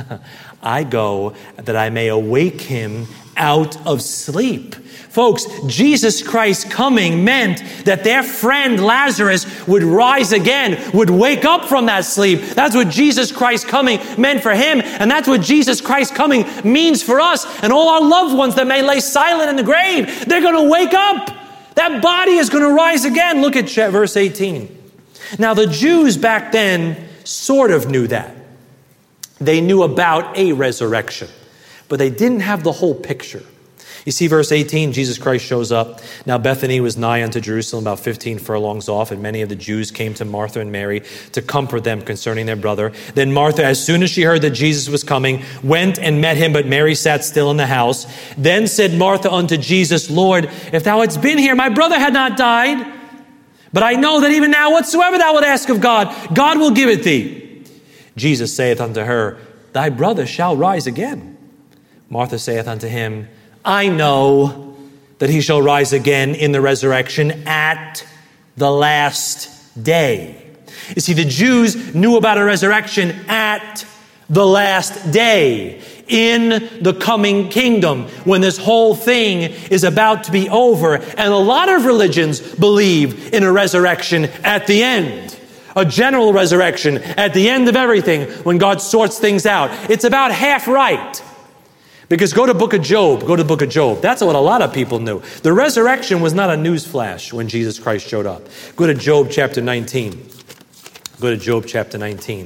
I go that I may awake him out of sleep. Folks, Jesus Christ coming meant that their friend Lazarus would rise again, would wake up from that sleep. That's what Jesus Christ coming meant for him. And that's what Jesus Christ coming means for us and all our loved ones that may lay silent in the grave. They're going to wake up. That body is going to rise again. Look at verse 18. Now, the Jews back then sort of knew that. They knew about a resurrection, but they didn't have the whole picture. You see, verse 18, Jesus Christ shows up. Now Bethany was nigh unto Jerusalem, about 15 furlongs off, and many of the Jews came to Martha and Mary to comfort them concerning their brother. Then Martha, as soon as she heard that Jesus was coming, went and met him, but Mary sat still in the house. Then said Martha unto Jesus, Lord, if thou hadst been here, my brother had not died. But I know that even now, whatsoever thou wilt ask of God, God will give it thee. Jesus saith unto her, thy brother shall rise again. Martha saith unto him, I know that he shall rise again in the resurrection at the last day. You see, the Jews knew about a resurrection at the last day, in the coming kingdom, when this whole thing is about to be over. And a lot of religions believe in a resurrection at the end. A general resurrection at the end of everything, when God sorts things out. It's about half right. Because go to book of Job. Go to the book of Job. That's what a lot of people knew. The resurrection was not a news flash when Jesus Christ showed up. Go to Job chapter 19. Go to Job chapter 19.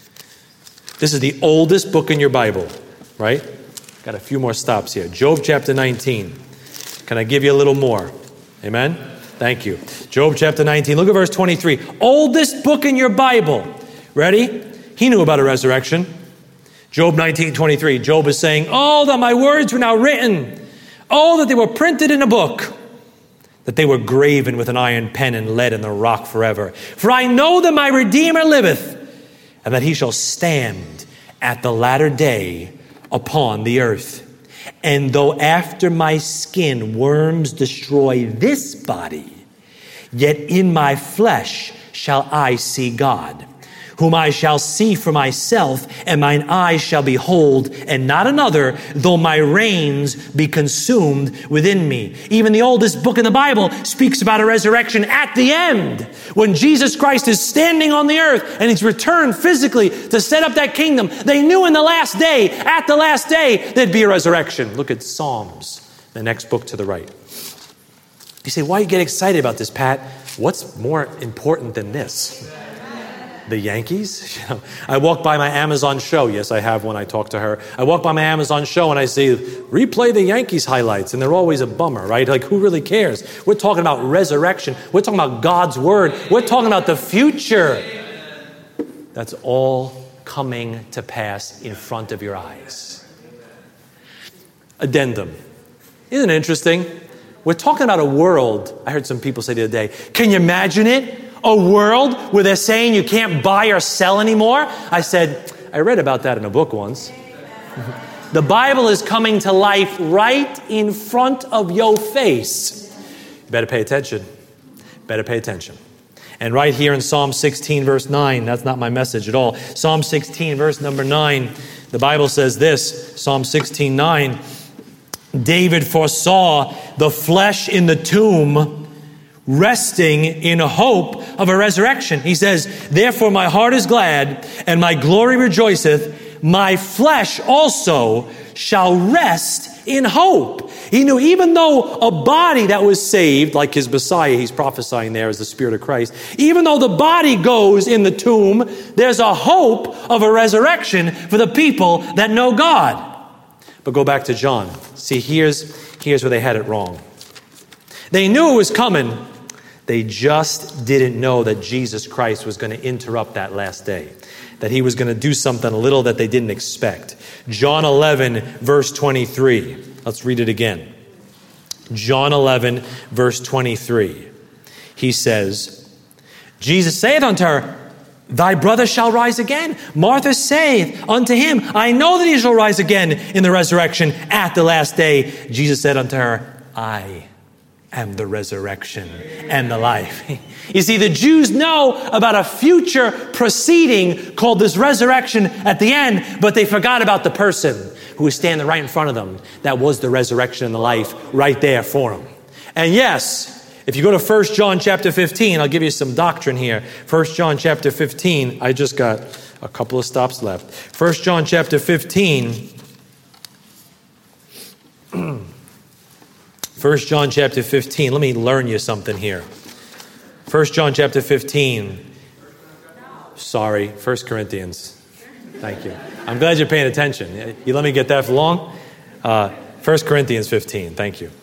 This is the oldest book in your Bible, right? Got a few more stops here. Job chapter 19. Can I give you a little more? Amen? Thank you. Job chapter 19. Look at verse 23. Oldest book in your Bible. Ready? He knew about a resurrection. Job 19:23. Job is saying, "Oh, that my words were now written. Oh, that they were printed in a book, that they were graven with an iron pen and lead in the rock forever. For I know that my Redeemer liveth, and that he shall stand at the latter day upon the earth. And though after my skin worms destroy this body, yet in my flesh shall I see God, whom I shall see for myself, and mine eyes shall behold, and not another, though my reins be consumed within me." Even the oldest book in the Bible speaks about a resurrection at the end, when Jesus Christ is standing on the earth and he's returned physically to set up that kingdom. They knew in the last day, at the last day, there'd be a resurrection. Look at Psalms, the next book to the right. You say, why you get excited about this, Pat? What's more important than this? The Yankees? I walk by my Amazon show. Yes, I have when I talk to her. I walk by my Amazon show and I see, replay the Yankees highlights. And they're always a bummer, right? Like, who really cares? We're talking about resurrection. We're talking about God's word. We're talking about the future. That's all coming to pass in front of your eyes. Addendum. Isn't it interesting? We're talking about a world. I heard some people say the other day, can you imagine it? A world where they're saying you can't buy or sell anymore? I said, I read about that in a book once. The Bible is coming to life right in front of your face. You better pay attention. Better pay attention. And right here in Psalm 16, verse 9, that's not my message at all. Psalm 16, verse number 9, the Bible says this, Psalm 16, 9, David foresaw the flesh in the tomb, resting in hope of a resurrection. He says, therefore my heart is glad and my glory rejoiceth. My flesh also shall rest in hope. He knew even though a body that was saved, like his Messiah, he's prophesying there as the Spirit of Christ, even though the body goes in the tomb, there's a hope of a resurrection for the people that know God. But go back to John. See, here's where they had it wrong. They knew it was coming. They just didn't know that Jesus Christ was going to interrupt that last day, that he was going to do something a little that they didn't expect. John 11, verse 23. Let's read it again. John 11, verse 23. He says, Jesus saith unto her, thy brother shall rise again. Martha saith unto him, I know that he shall rise again in the resurrection at the last day. Jesus said unto her, I am the resurrection and the life. You see, the Jews know about a future proceeding called this resurrection at the end, but they forgot about the person who was standing right in front of them. That was the resurrection and the life right there for them. And yes, if you go to 1 John chapter 15, I'll give you some doctrine here. 1 John chapter 15, I just got a couple of stops left. 1 John chapter 15, 1 John chapter 15. Let me learn you something here. 1 John chapter 15. Sorry, 1 Corinthians. Thank you. I'm glad you're paying attention. You let me get that for long? 1 Corinthians 15. Thank you.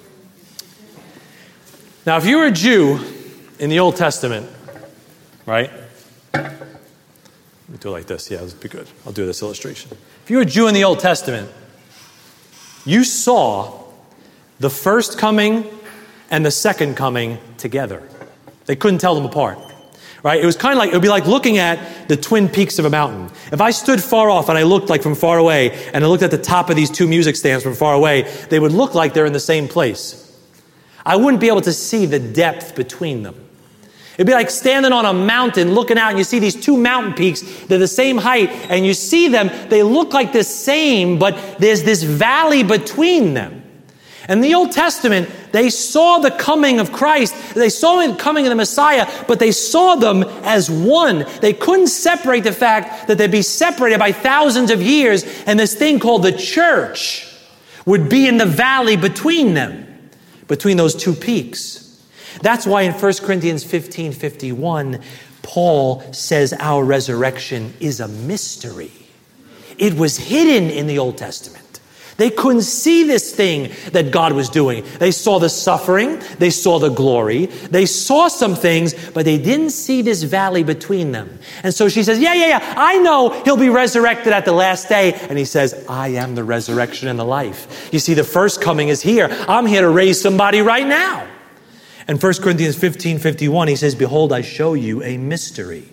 Now, if you were a Jew in the Old Testament, right? Let me do it like this. Yeah, this would be good. I'll do this illustration. If you were a Jew in the Old Testament, you saw the first coming and the second coming together. They couldn't tell them apart, right? It was kind of like, it would be like looking at the twin peaks of a mountain. If I stood far off and I looked like from far away, and I looked at the top of these two music stands from far away, they would look like they're in the same place. I wouldn't be able to see the depth between them. It'd be like standing on a mountain, looking out, and you see these two mountain peaks. They're the same height, and you see them. They look like the same, but there's this valley between them. In the Old Testament, they saw the coming of Christ. They saw the coming of the Messiah, but they saw them as one. They couldn't separate the fact that they'd be separated by thousands of years, and this thing called the church would be in the valley between them, between those two peaks. That's why in 1 Corinthians 15:51, Paul says our resurrection is a mystery. It was hidden in the Old Testament. They couldn't see this thing that God was doing. They saw the suffering. They saw the glory. They saw some things, but they didn't see this valley between them. And so she says, yeah, I know he'll be resurrected at the last day. And he says, I am the resurrection and the life. You see, the first coming is here. I'm here to raise somebody right now. And 1 Corinthians 15:51, he says, behold, I show you a mystery.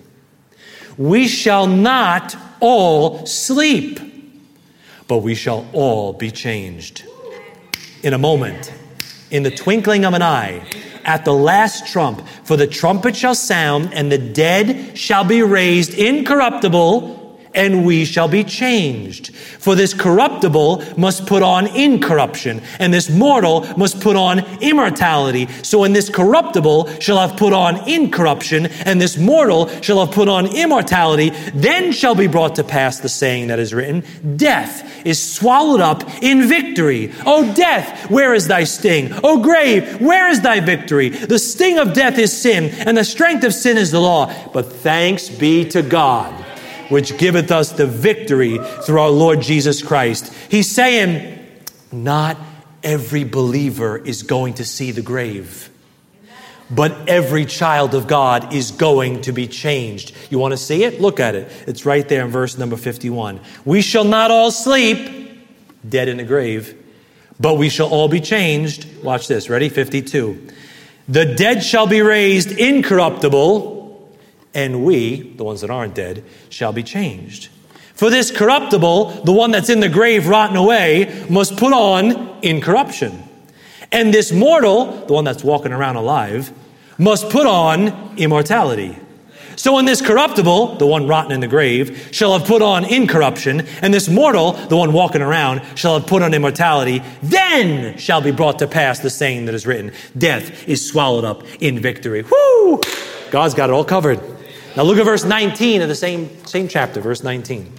We shall not all sleep, but we shall all be changed. In a moment, in the twinkling of an eye, at the last trump, for the trumpet shall sound, and the dead shall be raised incorruptible, and we shall be changed. For this corruptible must put on incorruption, and this mortal must put on immortality. So when this corruptible shall have put on incorruption, and this mortal shall have put on immortality, then shall be brought to pass the saying that is written, death is swallowed up in victory. O death, where is thy sting? O grave, where is thy victory? The sting of death is sin, and the strength of sin is the law. But thanks be to God, which giveth us the victory through our Lord Jesus Christ. He's saying, not every believer is going to see the grave, but every child of God is going to be changed. You want to see it? Look at it. It's right there in verse number 51. We shall not all sleep, dead in the grave, but we shall all be changed. Watch this. Ready? 52. The dead shall be raised incorruptible, and we, the ones that aren't dead, shall be changed. For this corruptible, the one that's in the grave rotting away, must put on incorruption. And this mortal, the one that's walking around alive, must put on immortality. So when this corruptible, the one rotten in the grave, shall have put on incorruption, and this mortal, the one walking around, shall have put on immortality, then shall be brought to pass the saying that is written, death is swallowed up in victory. Woo! God's got it all covered. Now look at verse 19 of the same chapter, verse 19.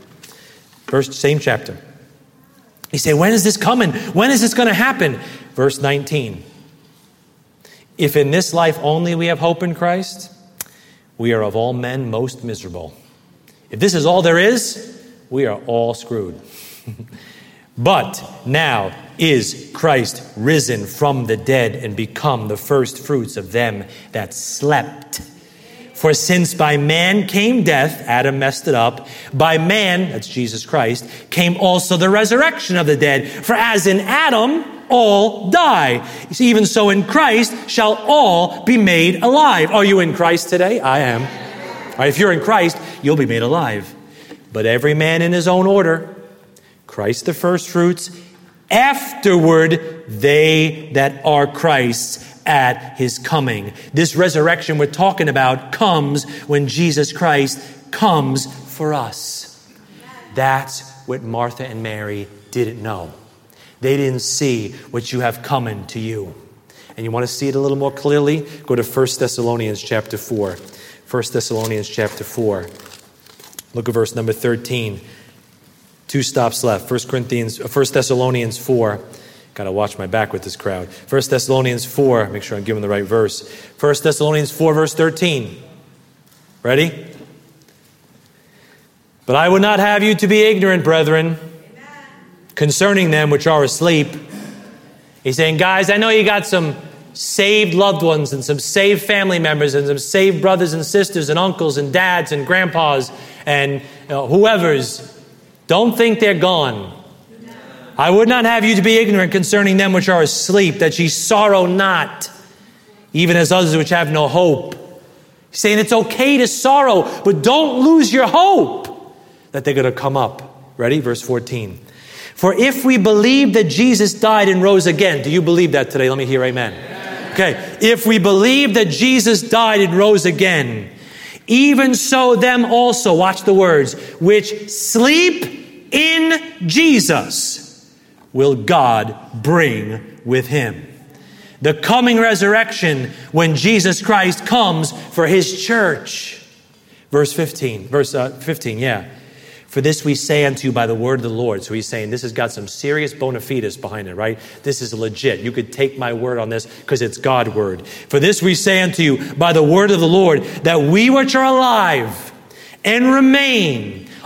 Same chapter. You say, when is this coming? When is this going to happen? Verse 19. If in this life only we have hope in Christ, we are of all men most miserable. If this is all there is, we are all screwed. But now is Christ risen from the dead and become the first fruits of them that slept. For since by man came death, Adam messed it up, by man, that's Jesus Christ, came also the resurrection of the dead. For as in Adam, all die. Even so in Christ shall all be made alive. Are you in Christ today? I am. All right, if you're in Christ, you'll be made alive. But every man in his own order, Christ the first fruits, afterward they that are Christ's at his coming. This resurrection we're talking about comes when Jesus Christ comes for us. That's what Martha and Mary didn't know. They didn't see what you have coming to you. And you want to see it a little more clearly? Go to 1 Thessalonians chapter 4. 1 Thessalonians chapter 4. Look at verse number 13. 2 stops left. 1 Thessalonians 4. Got to watch my back with this crowd. 1 Thessalonians 4. Make sure I'm giving the right verse. 1 Thessalonians 4, verse 13. Ready? But I would not have you to be ignorant, brethren, concerning them which are asleep. He's saying, guys, I know you got some saved loved ones and some saved family members and some saved brothers and sisters and uncles and dads and grandpas and whoever's. Don't think they're gone. I would not have you to be ignorant concerning them which are asleep, that ye sorrow not, even as others which have no hope. He's saying it's okay to sorrow, but don't lose your hope that they're going to come up. Ready? Verse 14. For if we believe that Jesus died and rose again, do you believe that today? Let me hear amen. Okay. If we believe that Jesus died and rose again, even so them also, watch the words, which sleep in Jesus will God bring with him. The coming resurrection when Jesus Christ comes for his church. Verse 15, yeah. For this we say unto you by the word of the Lord. So he's saying this has got some serious bona fides behind it, right? This is legit. You could take my word on this because it's God's word. For this we say unto you by the word of the Lord, that we which are alive and remain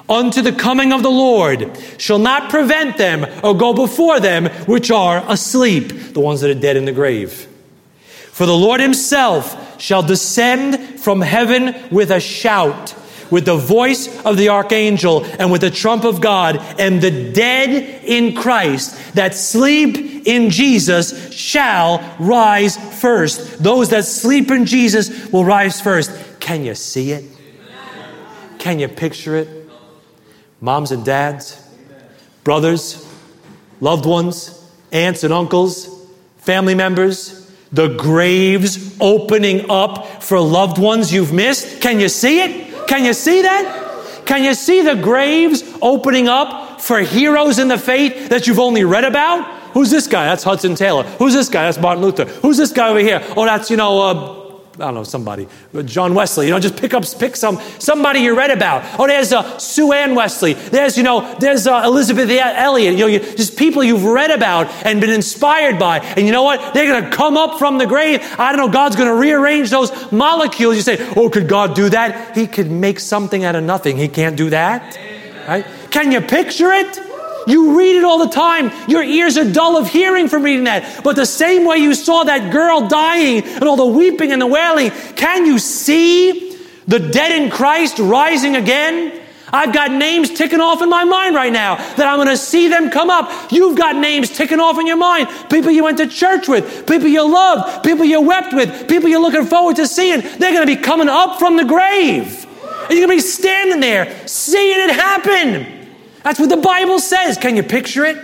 unto the coming of the Lord shall not prevent them or go before them which are asleep, the ones that are dead in the grave. For the Lord himself shall descend from heaven with a shout, with the voice of the archangel, and with the trump of God, and the dead in Christ that sleep in Jesus shall rise first. Those that sleep in Jesus will rise first. Can you see it? Can you picture it? Moms and dads, brothers, loved ones, aunts and uncles, family members, the graves opening up for loved ones you've missed. Can you see it? Can you see that? Can you see the graves opening up for heroes in the faith that you've only read about? Who's this guy? That's Hudson Taylor. Who's this guy? That's Martin Luther. Who's this guy over here? Oh, that's, I don't know, somebody. John Wesley. Just pick somebody you read about. Oh, there's Sue Ann Wesley. There's Elizabeth Elliot. Just people you've read about and been inspired by. And you know what? They're going to come up from the grave. I don't know, God's going to rearrange those molecules. You say, oh, could God do that? He could make something out of nothing. He can't do that. Right? Can you picture it? You read it all the time. Your ears are dull of hearing from reading that. But the same way you saw that girl dying and all the weeping and the wailing, can you see the dead in Christ rising again? I've got names ticking off in my mind right now that I'm going to see them come up. You've got names ticking off in your mind. People you went to church with, people you loved, people you wept with, people you're looking forward to seeing. They're going to be coming up from the grave. And you're going to be standing there seeing it happen. That's what the Bible says. Can you picture it?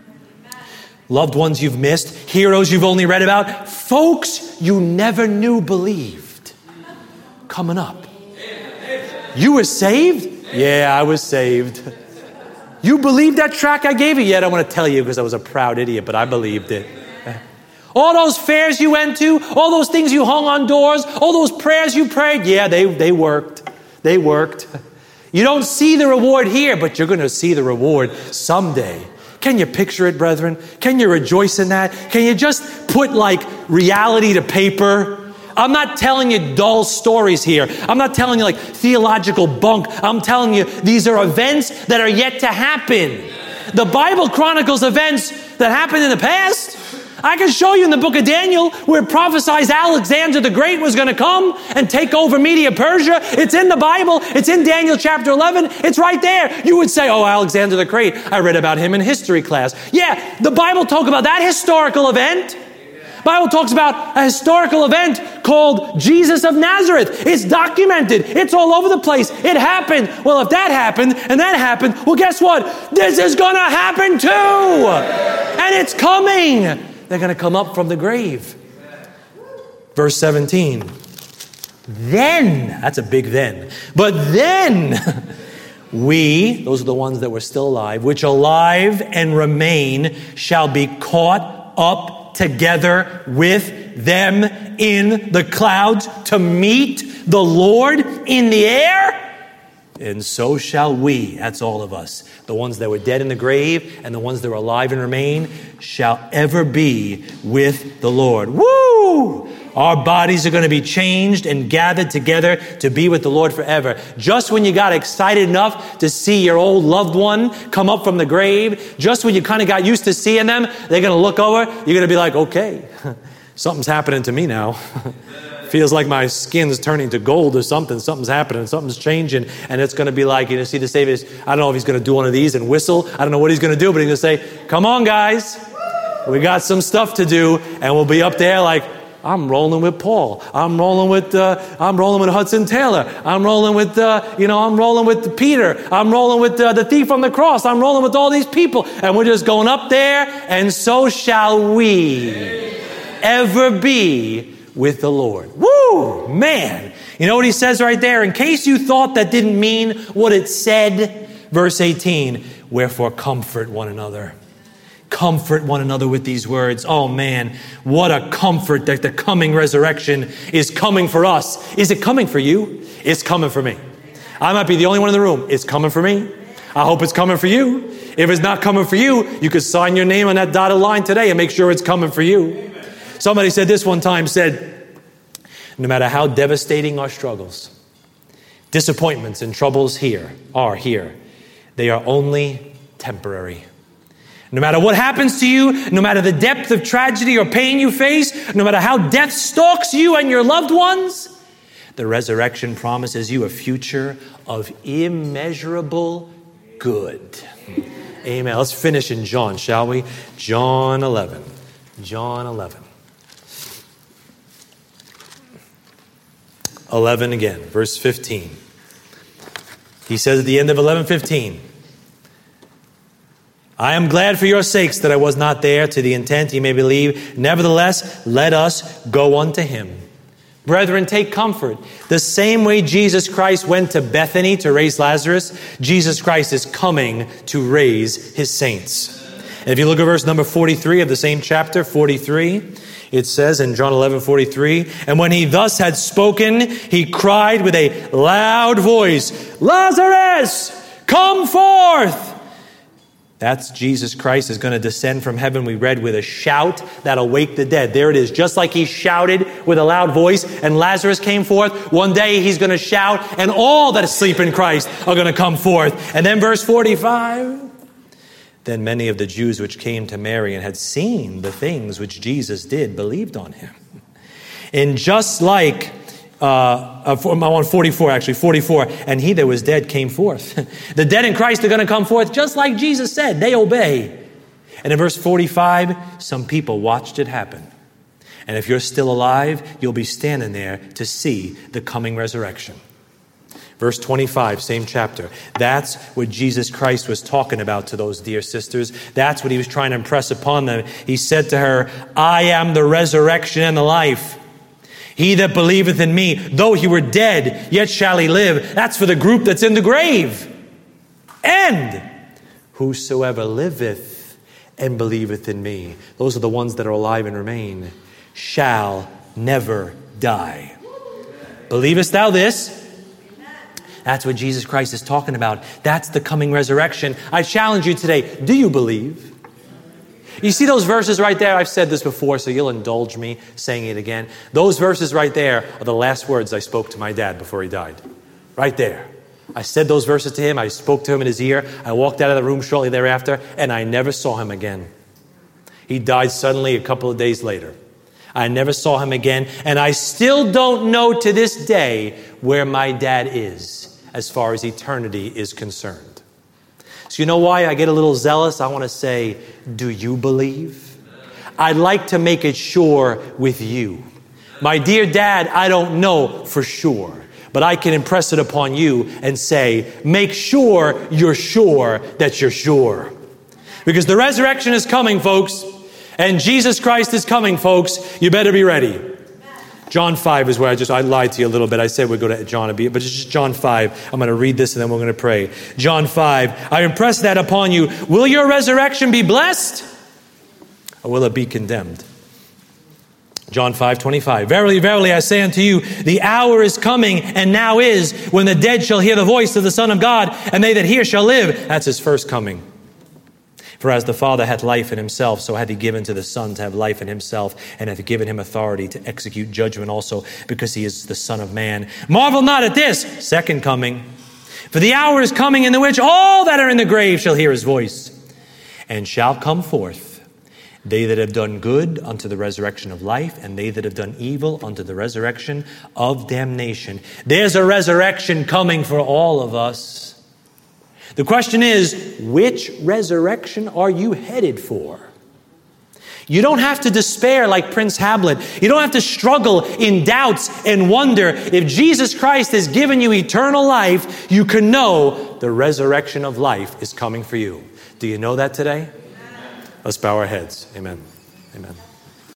Loved ones you've missed, heroes you've only read about, folks you never knew believed, coming up. You were saved? Yeah, I was saved. You believed that track I gave you? Yeah, I don't want to tell you because I was a proud idiot, but I believed it. All those fairs you went to, all those things you hung on doors, all those prayers you prayed, yeah, they worked. They worked. You don't see the reward here, but you're going to see the reward someday. Can you picture it, brethren? Can you rejoice in that? Can you just put reality to paper? I'm not telling you dull stories here. I'm not telling you theological bunk. I'm telling you these are events that are yet to happen. The Bible chronicles events that happened in the past. I can show you in the book of Daniel where it prophesies Alexander the Great was going to come and take over Media Persia. It's in the Bible. It's in Daniel chapter 11. It's right there. You would say, oh, Alexander the Great. I read about him in history class. Yeah, the Bible talks about that historical event. The Bible talks about a historical event called Jesus of Nazareth. It's documented. It's all over the place. It happened. Well, if that happened and that happened, well, guess what? This is going to happen too. And it's coming. They're going to come up from the grave. Verse 17. Then, that's a big then. But then we, those are the ones that were still alive, which alive and remain shall be caught up together with them in the clouds to meet the Lord in the air. And so shall we, that's all of us, the ones that were dead in the grave and the ones that were alive and remain, shall ever be with the Lord. Woo! Our bodies are going to be changed and gathered together to be with the Lord forever. Just when you got excited enough to see your old loved one come up from the grave, just when you kind of got used to seeing them, they're going to look over, you're going to be like, okay, something's happening to me now. Feels like my skin's turning to gold or something. Something's happening. Something's changing. And it's going to be like, see the Savior, I don't know if he's going to do one of these and whistle. I don't know what he's going to do, but he's going to say, come on, guys. We got some stuff to do. And we'll be up there like, I'm rolling with Paul. I'm rolling with Hudson Taylor. I'm rolling with, I'm rolling with Peter. I'm rolling with the thief on the cross. I'm rolling with all these people. And we're just going up there. And so shall we ever be with the Lord. Woo! Man! You know what he says right there? In case you thought that didn't mean what it said, verse 18, wherefore comfort one another. Comfort one another with these words. Oh man, what a comfort that the coming resurrection is coming for us. Is it coming for you? It's coming for me. I might be the only one in the room. It's coming for me. I hope it's coming for you. If it's not coming for you, you could sign your name on that dotted line today and make sure it's coming for you. Somebody said this one time, no matter how devastating our struggles, disappointments and troubles are here, They are only temporary. No matter what happens to you, no matter the depth of tragedy or pain you face, no matter how death stalks you and your loved ones, the resurrection promises you a future of immeasurable good. Amen. Let's finish in John, shall we? John 11. John 11. 11 again, verse 15. He says at the end of 11:15, I am glad for your sakes that I was not there, to the intent ye may believe. Nevertheless, let us go unto him. Brethren, take comfort. The same way Jesus Christ went to Bethany to raise Lazarus, Jesus Christ is coming to raise his saints. And if you look at verse number 43 of the same chapter, 43, it says in John 11:43, and when he thus had spoken, he cried with a loud voice, Lazarus, come forth! That's Jesus Christ is going to descend from heaven, we read, with a shout that'll wake the dead. There it is. Just like he shouted with a loud voice and Lazarus came forth, one day he's going to shout and all that sleep in Christ are going to come forth. And then verse 45, then many of the Jews which came to Mary and had seen the things which Jesus did believed on him. And just like I'm on 44 actually, 44. And he that was dead came forth. The dead in Christ are going to come forth just like Jesus said. They obey. And in verse 45, some people watched it happen. And if you're still alive, you'll be standing there to see the coming resurrection. Verse 25, same chapter. That's what Jesus Christ was talking about to those dear sisters. That's what he was trying to impress upon them. He said to her, I am the resurrection and the life. He that believeth in me, though he were dead, yet shall he live. That's for the group that's in the grave. And whosoever liveth and believeth in me, those are the ones that are alive and remain, shall never die. Believest thou this? That's what Jesus Christ is talking about. That's the coming resurrection. I challenge you today. Do you believe? You see those verses right there? I've said this before, so you'll indulge me saying it again. Those verses right there are the last words I spoke to my dad before he died. Right there. I said those verses to him. I spoke to him in his ear. I walked out of the room shortly thereafter, and I never saw him again. He died suddenly a couple of days later. I never saw him again, and I still don't know to this day where my dad is as far as eternity is concerned. So you know why I get a little zealous? I want to say, do you believe? I'd like to make it sure with you. My dear dad, I don't know for sure, but I can impress it upon you and say, make sure that you're sure. Because the resurrection is coming, folks, and Jesus Christ is coming, folks. You better be ready. John 5 is where I lied to you a little bit. I said we'd go to John a bit, but it's just John 5. I'm going to read this and then we're going to pray. John 5. I impress that upon you. Will your resurrection be blessed? Or will it be condemned? John 5:25. Verily, verily, I say unto you, the hour is coming and now is when the dead shall hear the voice of the Son of God, and they that hear shall live. That's his first coming. For as the Father hath life in himself, so hath he given to the Son to have life in himself, and hath given him authority to execute judgment also, because he is the Son of Man. Marvel not at this, second coming. For the hour is coming in the which all that are in the grave shall hear his voice, and shall come forth, they that have done good unto the resurrection of life, and they that have done evil unto the resurrection of damnation. There's a resurrection coming for all of us. The question is, which resurrection are you headed for? You don't have to despair like Prince Hamlet. You don't have to struggle in doubts and wonder. If Jesus Christ has given you eternal life, you can know the resurrection of life is coming for you. Do you know that today? Amen. Let's bow our heads. Amen. Amen.